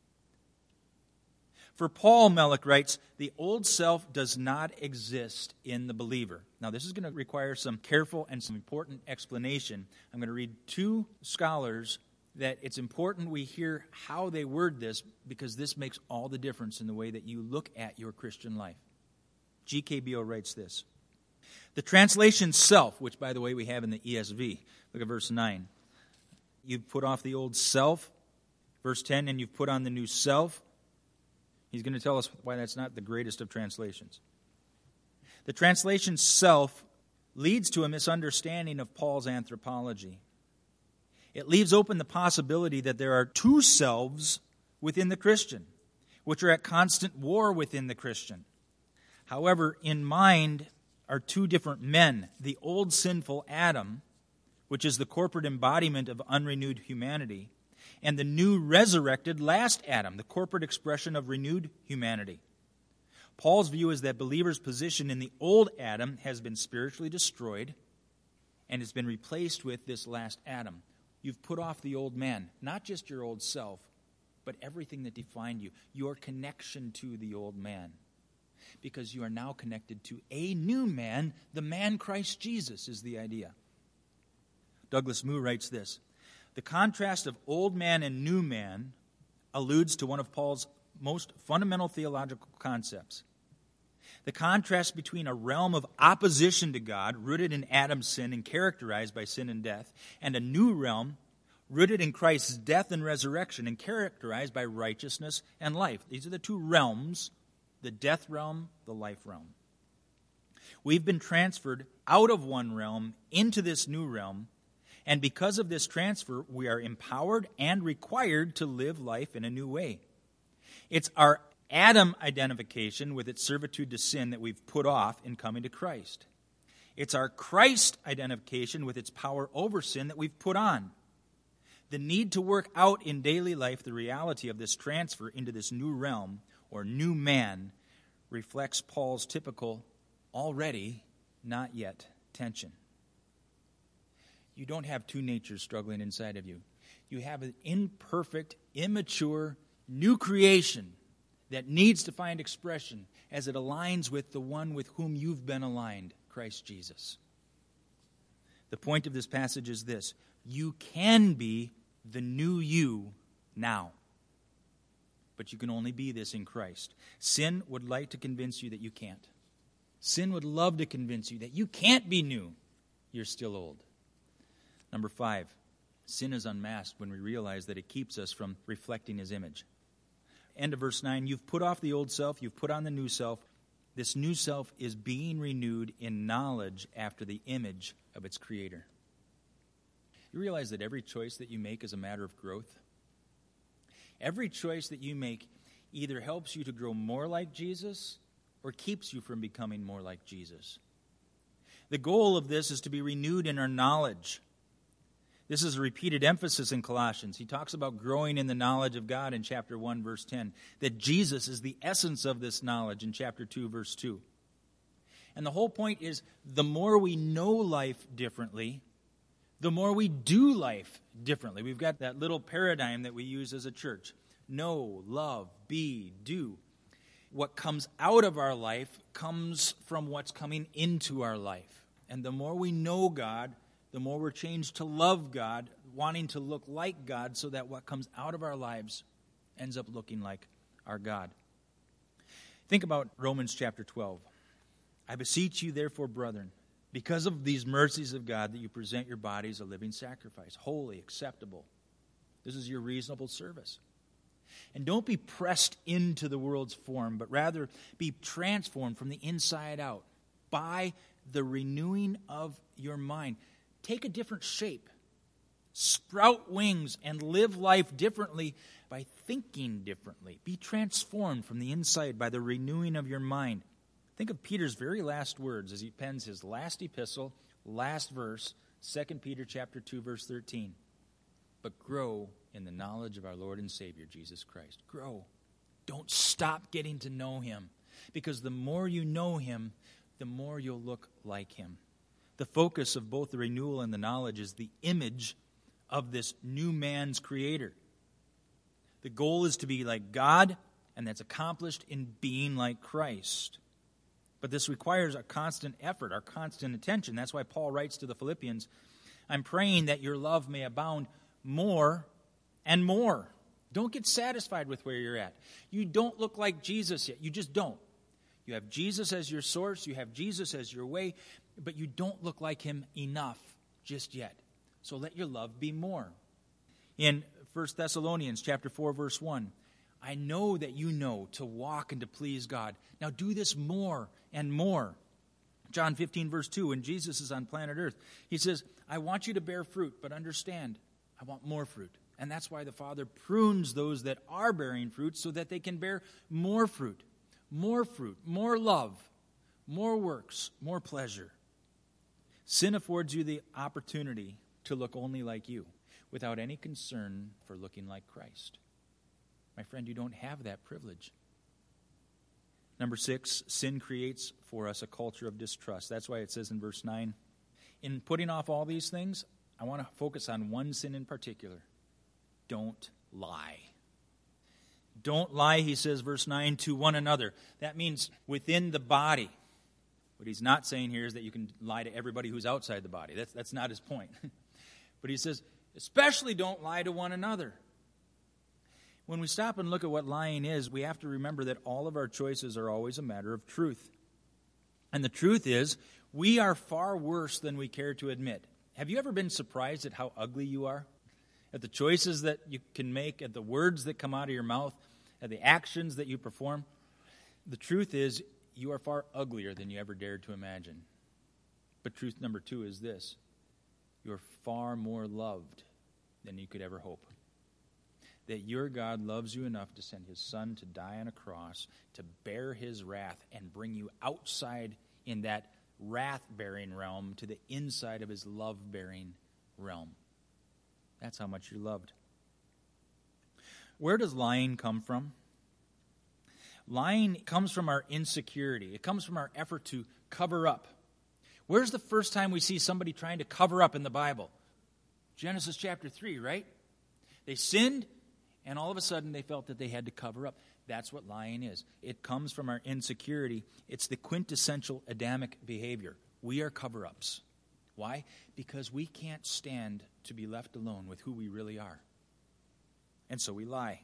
For Paul, Melech writes, the old self does not exist in the believer. Now, this is going to require some careful and some important explanation. I'm going to read two scholars that it's important we hear how they word this because this makes all the difference in the way that you look at your Christian life. G K. Beale writes this. The translation self, which, by the way, we have in the E S V. Look at verse nine. You've put off the old self. Verse ten, and you've put on the new self. He's going to tell us why that's not the greatest of translations. The translation self leads to a misunderstanding of Paul's anthropology. It leaves open the possibility that there are two selves within the Christian, which are at constant war within the Christian. However, in mind are two different men, the old sinful Adam, which is the corporate embodiment of unrenewed humanity, and the new resurrected last Adam, the corporate expression of renewed humanity. Paul's view is that believers' position in the old Adam has been spiritually destroyed and has been replaced with this last Adam. You've put off the old man, not just your old self, but everything that defined you, your connection to the old man, because you are now connected to a new man, the man Christ Jesus is the idea. Douglas Moo writes this: the contrast of old man and new man alludes to one of Paul's most fundamental theological concepts. The contrast between a realm of opposition to God, rooted in Adam's sin and characterized by sin and death, and a new realm rooted in Christ's death and resurrection and characterized by righteousness and life. These are the two realms, the death realm, the life realm. We've been transferred out of one realm into this new realm, and because of this transfer, we are empowered and required to live life in a new way. It's our Adam identification with its servitude to sin that we've put off in coming to Christ. It's our Christ identification with its power over sin that we've put on. The need to work out in daily life the reality of this transfer into this new realm or new man reflects Paul's typical already, not yet tension. You don't have two natures struggling inside of you. You have an imperfect, immature, new creation that needs to find expression as it aligns with the one with whom you've been aligned, Christ Jesus. The point of this passage is this: you can be the new you now. But you can only be this in Christ. Sin would like to convince you that you can't. Sin would love to convince you that you can't be new. You're still old. Number five, sin is unmasked when we realize that it keeps us from reflecting His image. End of verse nine, you've put off the old self, you've put on the new self. This new self is being renewed in knowledge after the image of its Creator. You realize that every choice that you make is a matter of growth? Every choice that you make either helps you to grow more like Jesus or keeps you from becoming more like Jesus. The goal of this is to be renewed in our knowledge. This is a repeated emphasis in Colossians. He talks about growing in the knowledge of God in chapter one, verse ten. That Jesus is the essence of this knowledge in chapter two, verse two. And the whole point is, the more we know life differently, the more we do life differently. We've got that little paradigm that we use as a church. Know, love, be, do. What comes out of our life comes from what's coming into our life. And the more we know God, the more we're changed to love God, wanting to look like God, so that what comes out of our lives ends up looking like our God. Think about Romans chapter twelve. I beseech you, therefore, brethren, because of these mercies of God, that you present your bodies a living sacrifice, holy, acceptable. This is your reasonable service. And don't be pressed into the world's form, but rather be transformed from the inside out by the renewing of your mind. Take a different shape. Sprout wings and live life differently by thinking differently. Be transformed from the inside by the renewing of your mind. Think of Peter's very last words as he pens his last epistle, last verse, Second Peter chapter two, verse thirteen. But grow in the knowledge of our Lord and Savior, Jesus Christ. Grow. Don't stop getting to know Him, because the more you know Him, the more you'll look like Him. The focus of both the renewal and the knowledge is the image of this new man's Creator. The goal is to be like God, and that's accomplished in being like Christ. But this requires a constant effort, our constant attention. That's why Paul writes to the Philippians, I'm praying that your love may abound more and more. Don't get satisfied with where you're at. You don't look like Jesus yet. You just don't. You have Jesus as your source. You have Jesus as your way. But you don't look like Him enough just yet. So let your love be more. In First Thessalonians chapter four, verse one, I know that you know to walk and to please God. Now do this more and more. John fifteen, verse two, when Jesus is on planet Earth, he says, I want you to bear fruit, but understand, I want more fruit. And that's why the Father prunes those that are bearing fruit so that they can bear more fruit, more fruit, more love, more works, more pleasure. Sin affords you the opportunity to look only like you without any concern for looking like Christ. My friend, you don't have that privilege. Number six, sin creates for us a culture of distrust. That's why it says in verse nine, in putting off all these things, I want to focus on one sin in particular. Don't lie. Don't lie, he says, verse nine, to one another. That means within the body. What he's not saying here is that you can lie to everybody who's outside the body. That's, that's not his point. But he says, especially don't lie to one another. When we stop and look at what lying is, we have to remember that all of our choices are always a matter of truth. And the truth is, we are far worse than we care to admit. Have you ever been surprised at how ugly you are? At the choices that you can make, at the words that come out of your mouth, at the actions that you perform? The truth is, you are far uglier than you ever dared to imagine. But truth number two is this: you are far more loved than you could ever hope. That your God loves you enough to send his Son to die on a cross, to bear his wrath and bring you outside in that wrath-bearing realm to the inside of his love-bearing realm. That's how much you're loved. Where does lying come from? Lying comes from our insecurity. It comes from our effort to cover up. Where's the first time we see somebody trying to cover up in the Bible? Genesis chapter three, right? They sinned, and all of a sudden they felt that they had to cover up. That's what lying is. It comes from our insecurity. It's the quintessential Adamic behavior. We are cover-ups. Why? Because we can't stand to be left alone with who we really are. And so we lie.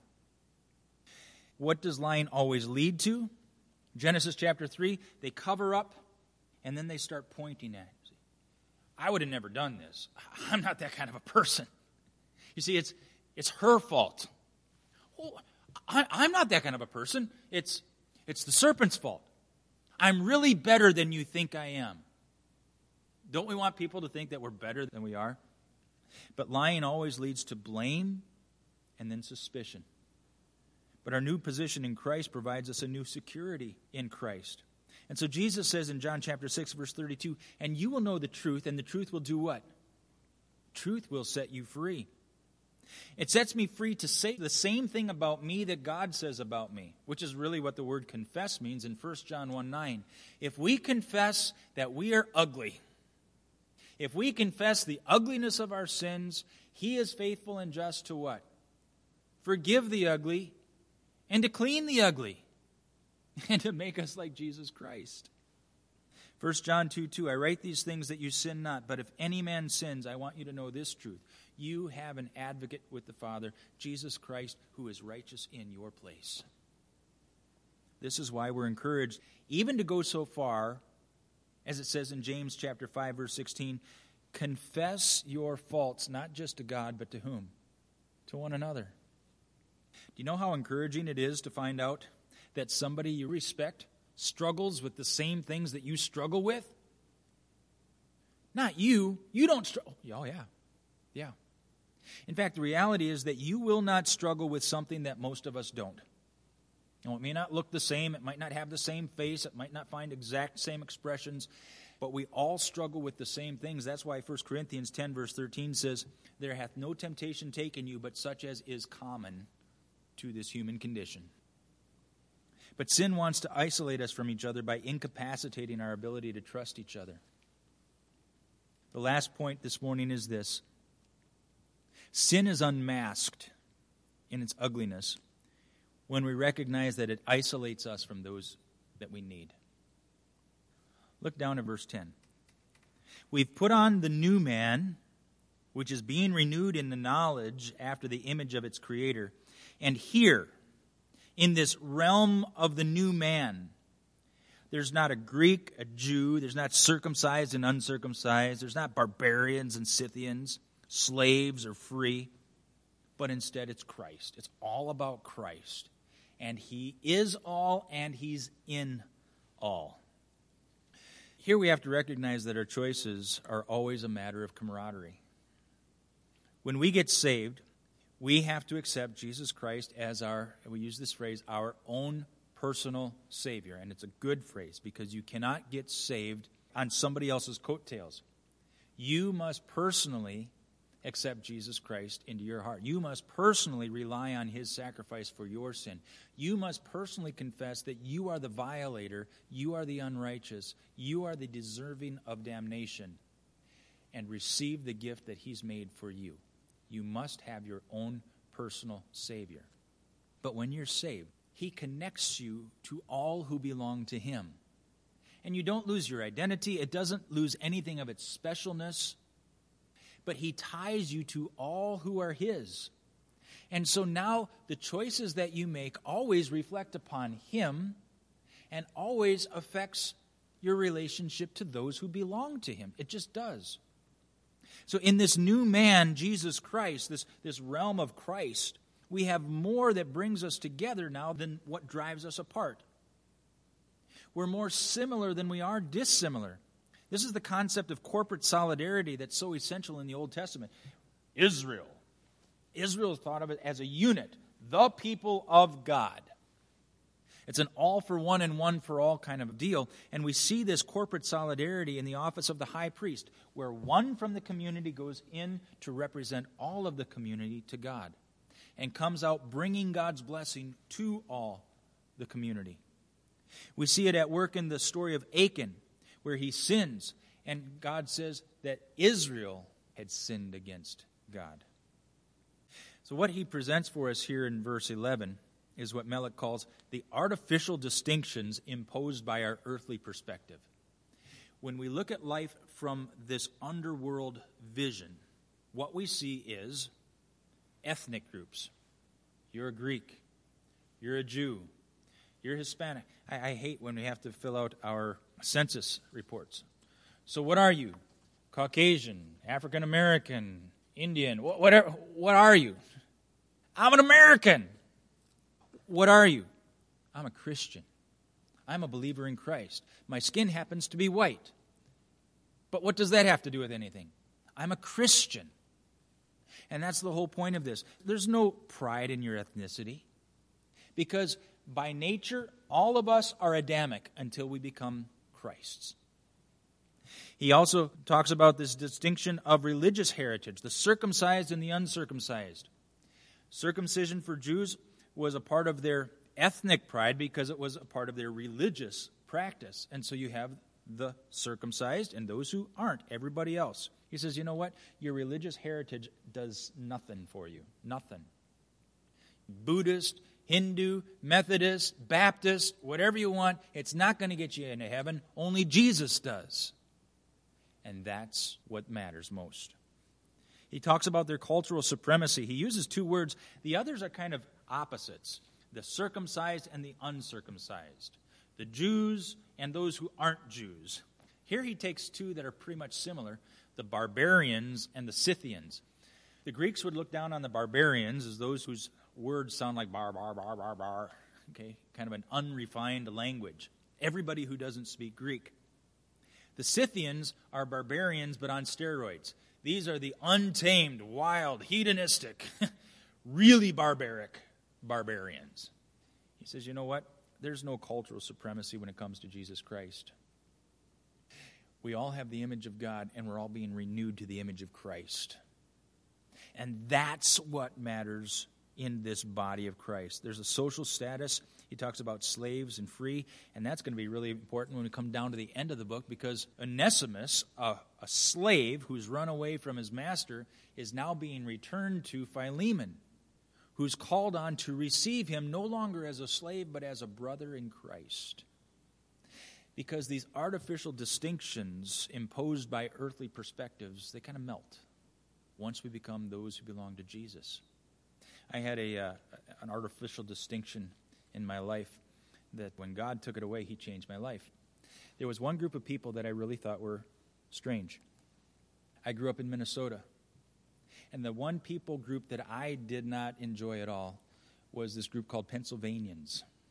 What does lying always lead to? Genesis chapter three, they cover up, and then they start pointing at it. I would have never done this. I'm not that kind of a person. You see, it's it's her fault. Oh, I, I'm not that kind of a person. It's it's the serpent's fault. I'm really better than you think I am. Don't we want people to think that we're better than we are? But lying always leads to blame and then suspicion. But our new position in Christ provides us a new security in Christ. And so Jesus says in John chapter six, verse thirty-two, and you will know the truth, and the truth will do what? Truth will set you free. It sets me free to say the same thing about me that God says about me, which is really what the word confess means in First John one nine. If we confess that we are ugly, if we confess the ugliness of our sins, he is faithful and just to what? Forgive the ugly and to clean the ugly and to make us like Jesus Christ. First John two two, I write these things that you sin not, but if any man sins, I want you to know this truth. You have an advocate with the Father, Jesus Christ, who is righteous in your place. This is why we're encouraged even to go so far, as it says in James chapter five, verse sixteen, confess your faults, not just to God, but to whom? To one another. Do you know how encouraging it is to find out that somebody you respect struggles with the same things that you struggle with? Not you. You don't struggle. Oh, yeah. Yeah. In fact, the reality is that you will not struggle with something that most of us don't. Now, it may not look the same. It might not have the same face. It might not find exact same expressions. But we all struggle with the same things. That's why First Corinthians ten, verse thirteen says, there hath no temptation taken you, but such as is common to this human condition. But sin wants to isolate us from each other by incapacitating our ability to trust each other. The last point this morning is this. Sin is unmasked in its ugliness when we recognize that it isolates us from those that we need. Look down at verse ten. We've put on the new man, which is being renewed in the knowledge after the image of its creator. And here, in this realm of the new man, there's not a Greek, a Jew, there's not circumcised and uncircumcised, there's not barbarians and Scythians, slaves or free, but instead it's Christ. It's all about Christ. And he is all and he's in all. Here we have to recognize that our choices are always a matter of camaraderie. When we get saved, we have to accept Jesus Christ as our, we use this phrase, our own personal Savior. And it's a good phrase because you cannot get saved on somebody else's coattails. You must personally accept Jesus Christ into your heart. You must personally rely on His sacrifice for your sin. You must personally confess that you are the violator, you are the unrighteous, you are the deserving of damnation, and receive the gift that He's made for you. You must have your own personal Savior. But when you're saved, He connects you to all who belong to Him. And you don't lose your identity. It doesn't lose anything of its specialness. But He ties you to all who are His. And so now the choices that you make always reflect upon Him and always affects your relationship to those who belong to Him. It just does. So in this new man, Jesus Christ, this, this realm of Christ, we have more that brings us together now than what drives us apart. We're more similar than we are dissimilar. This is the concept of corporate solidarity that's so essential in the Old Testament. Israel. Israel is thought of as a unit, the people of God. It's an all for one and one for all kind of deal. And we see this corporate solidarity in the office of the high priest, where one from the community goes in to represent all of the community to God and comes out bringing God's blessing to all the community. We see it at work in the story of Achan, where he sins, and God says that Israel had sinned against God. So what he presents for us here in verse eleven is what Melech calls the artificial distinctions imposed by our earthly perspective. When we look at life from this underworld vision, what we see is ethnic groups. You're a Greek. You're a Jew. You're Hispanic. I, I hate when we have to fill out our census reports. So what are you? Caucasian, African American, Indian, wh- whatever. What are you? I'm an American. What are you? I'm a Christian. I'm a believer in Christ. My skin happens to be white. But what does that have to do with anything? I'm a Christian. And that's the whole point of this. There's no pride in your ethnicity. Because by nature, all of us are Adamic until we become Christ's. He also talks about this distinction of religious heritage, the circumcised and the uncircumcised. Circumcision for Jews was a part of their ethnic pride because it was a part of their religious practice. And so you have the circumcised and those who aren't, everybody else. He says, you know what? Your religious heritage does nothing for you. Nothing. Buddhist, Hindu, Methodist, Baptist, whatever you want, it's not going to get you into heaven. Only Jesus does. And that's what matters most. He talks about their cultural supremacy. He uses two words. The others are kind of opposites. The circumcised and the uncircumcised. The Jews and those who aren't Jews. Here he takes two that are pretty much similar. The barbarians and the Scythians. The Greeks would look down on the barbarians as those whose words sound like bar, bar, bar, bar, bar. Okay, kind of an unrefined language. Everybody who doesn't speak Greek. The Scythians are barbarians, but on steroids. These are the untamed, wild, hedonistic, really barbaric barbarians. He says, you know what? There's no cultural supremacy when it comes to Jesus Christ. We all have the image of God, and we're all being renewed to the image of Christ. And that's what matters in this body of Christ. There's a social status. He talks about slaves and free, and that's going to be really important when we come down to the end of the book, because Onesimus, a, a slave who's run away from his master, is now being returned to Philemon, who's called on to receive him no longer as a slave, but as a brother in Christ. Because these artificial distinctions imposed by earthly perspectives, they kind of melt once we become those who belong to Jesus. I had a uh, an artificial distinction in my life that when God took it away, He changed my life. There was one group of people that I really thought were strange. I grew up in Minnesota. And the one people group that I did not enjoy at all was this group called Pennsylvanians.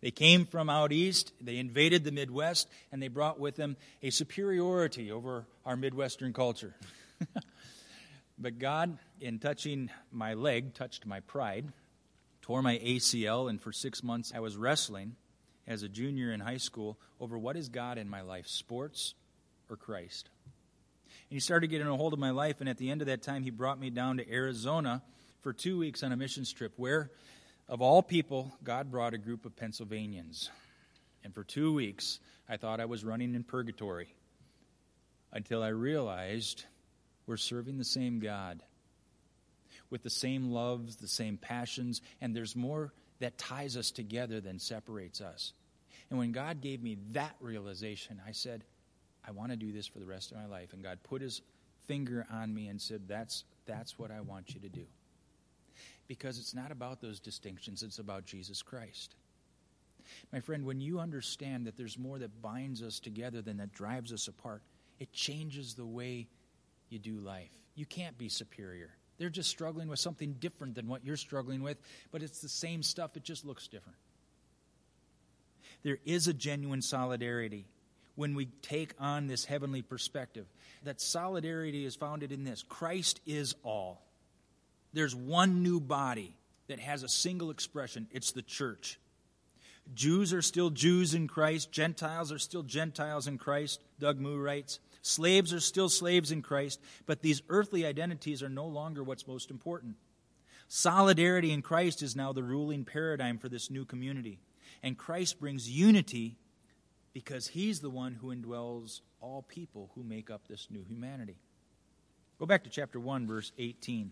They came from out east, they invaded the Midwest, and they brought with them a superiority over our Midwestern culture. But God, in touching my leg, touched my pride, tore my A C L, and for six months I was wrestling as a junior in high school over what is God in my life, sports or Christ. And he started getting a hold of my life, and at the end of that time, he brought me down to Arizona for two weeks on a missions trip where, of all people, God brought a group of Pennsylvanians. And for two weeks, I thought I was running in purgatory until I realized we're serving the same God with the same loves, the same passions, and there's more that ties us together than separates us. And when God gave me that realization, I said, I want to do this for the rest of my life. And God put his finger on me and said, that's, that's what I want you to do. Because it's not about those distinctions, it's about Jesus Christ. My friend, when you understand that there's more that binds us together than that drives us apart, it changes the way you do life. You can't be superior. They're just struggling with something different than what you're struggling with, but it's the same stuff, it just looks different. There is a genuine solidarity when we take on this heavenly perspective. That solidarity is founded in this: Christ is all. There's one new body that has a single expression. It's the church. Jews are still Jews in Christ. Gentiles are still Gentiles in Christ, Doug Moo writes. Slaves are still slaves in Christ, but these earthly identities are no longer what's most important. Solidarity in Christ is now the ruling paradigm for this new community. And Christ brings unity because he's the one who indwells all people who make up this new humanity. Go back to chapter one, verse eighteen.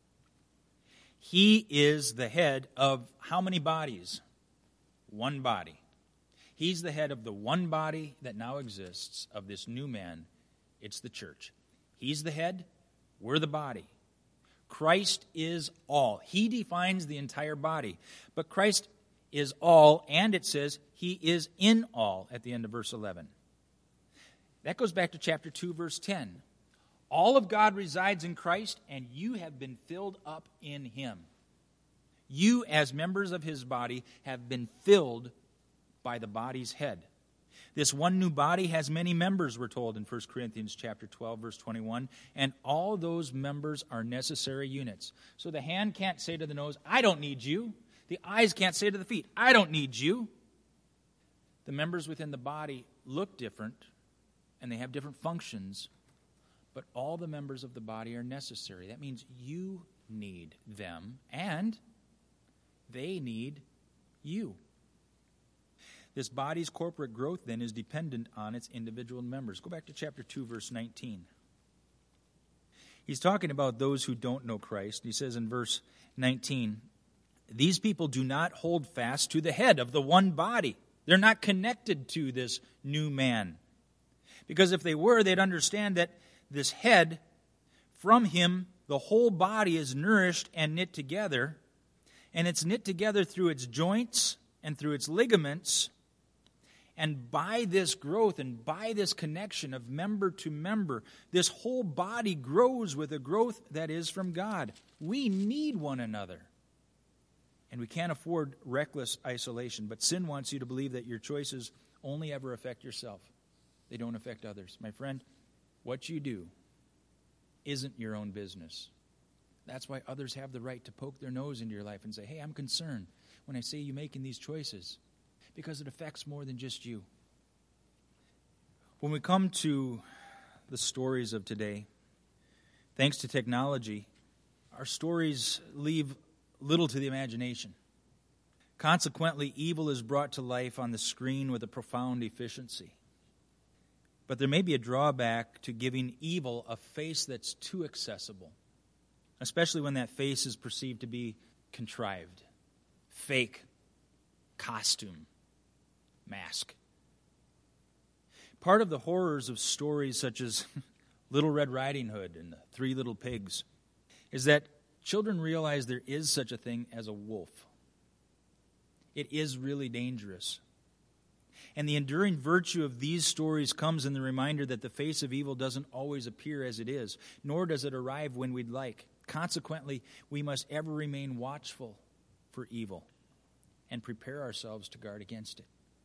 He is the head of how many bodies? One body. He's the head of the one body that now exists of this new man. It's the church. He's the head. We're the body. Christ is all. He defines the entire body. But Christ is all, and it says he is in all at the end of verse eleven. That goes back to chapter two, verse ten. All of God resides in Christ, and you have been filled up in him. You, as members of his body, have been filled by the body's head. This one new body has many members, we're told in First Corinthians chapter twelve, verse twenty-one, and all those members are necessary units. So the hand can't say to the nose, I don't need you. The eyes can't say to the feet, I don't need you. The members within the body look different, and they have different functions, but all the members of the body are necessary. That means you need them, and they need you. This body's corporate growth, then, is dependent on its individual members. Go back to chapter two, verse nineteen. He's talking about those who don't know Christ. He says in verse nineteen, these people do not hold fast to the head of the one body. They're not connected to this new man. Because if they were, they'd understand that this head, from him, the whole body is nourished and knit together. And it's knit together through its joints and through its ligaments. And by this growth and by this connection of member to member, this whole body grows with a growth that is from God. We need one another. And we can't afford reckless isolation. But sin wants you to believe that your choices only ever affect yourself. They don't affect others. My friend, what you do isn't your own business. That's why others have the right to poke their nose into your life and say, hey, I'm concerned when I see you making these choices, because it affects more than just you. When we come to the stories of today, thanks to technology, our stories leave little to the imagination. Consequently, evil is brought to life on the screen with a profound efficiency. But there may be a drawback to giving evil a face that's too accessible, especially when that face is perceived to be contrived, fake, costume, mask. Part of the horrors of stories such as Little Red Riding Hood and the Three Little Pigs is that children realize there is such a thing as a wolf. It is really dangerous. And the enduring virtue of these stories comes in the reminder that the face of evil doesn't always appear as it is, nor does it arrive when we'd like. Consequently, we must ever remain watchful for evil. and prepare ourselves to guard against it.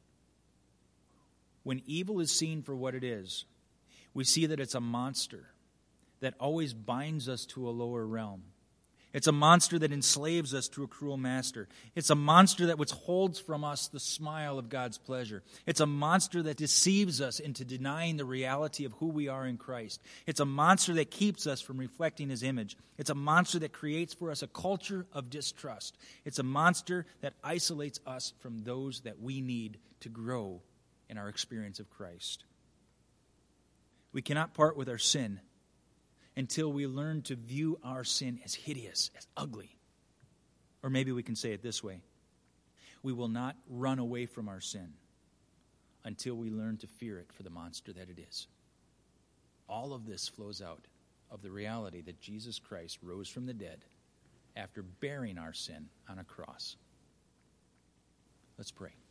When evil is seen for what it is, we see that it's a monster that always binds us to a lower realm. It's a monster that enslaves us to a cruel master. It's a monster that withholds from us the smile of God's pleasure. It's a monster that deceives us into denying the reality of who we are in Christ. It's a monster that keeps us from reflecting His image. It's a monster that creates for us a culture of distrust. It's a monster that isolates us from those that we need to grow in our experience of Christ. We cannot part with our sin until we learn to view our sin as hideous, as ugly. Or maybe we can say it this way. We will not run away from our sin until we learn to fear it for the monster that it is. All of this flows out of the reality that Jesus Christ rose from the dead after bearing our sin on a cross. Let's pray.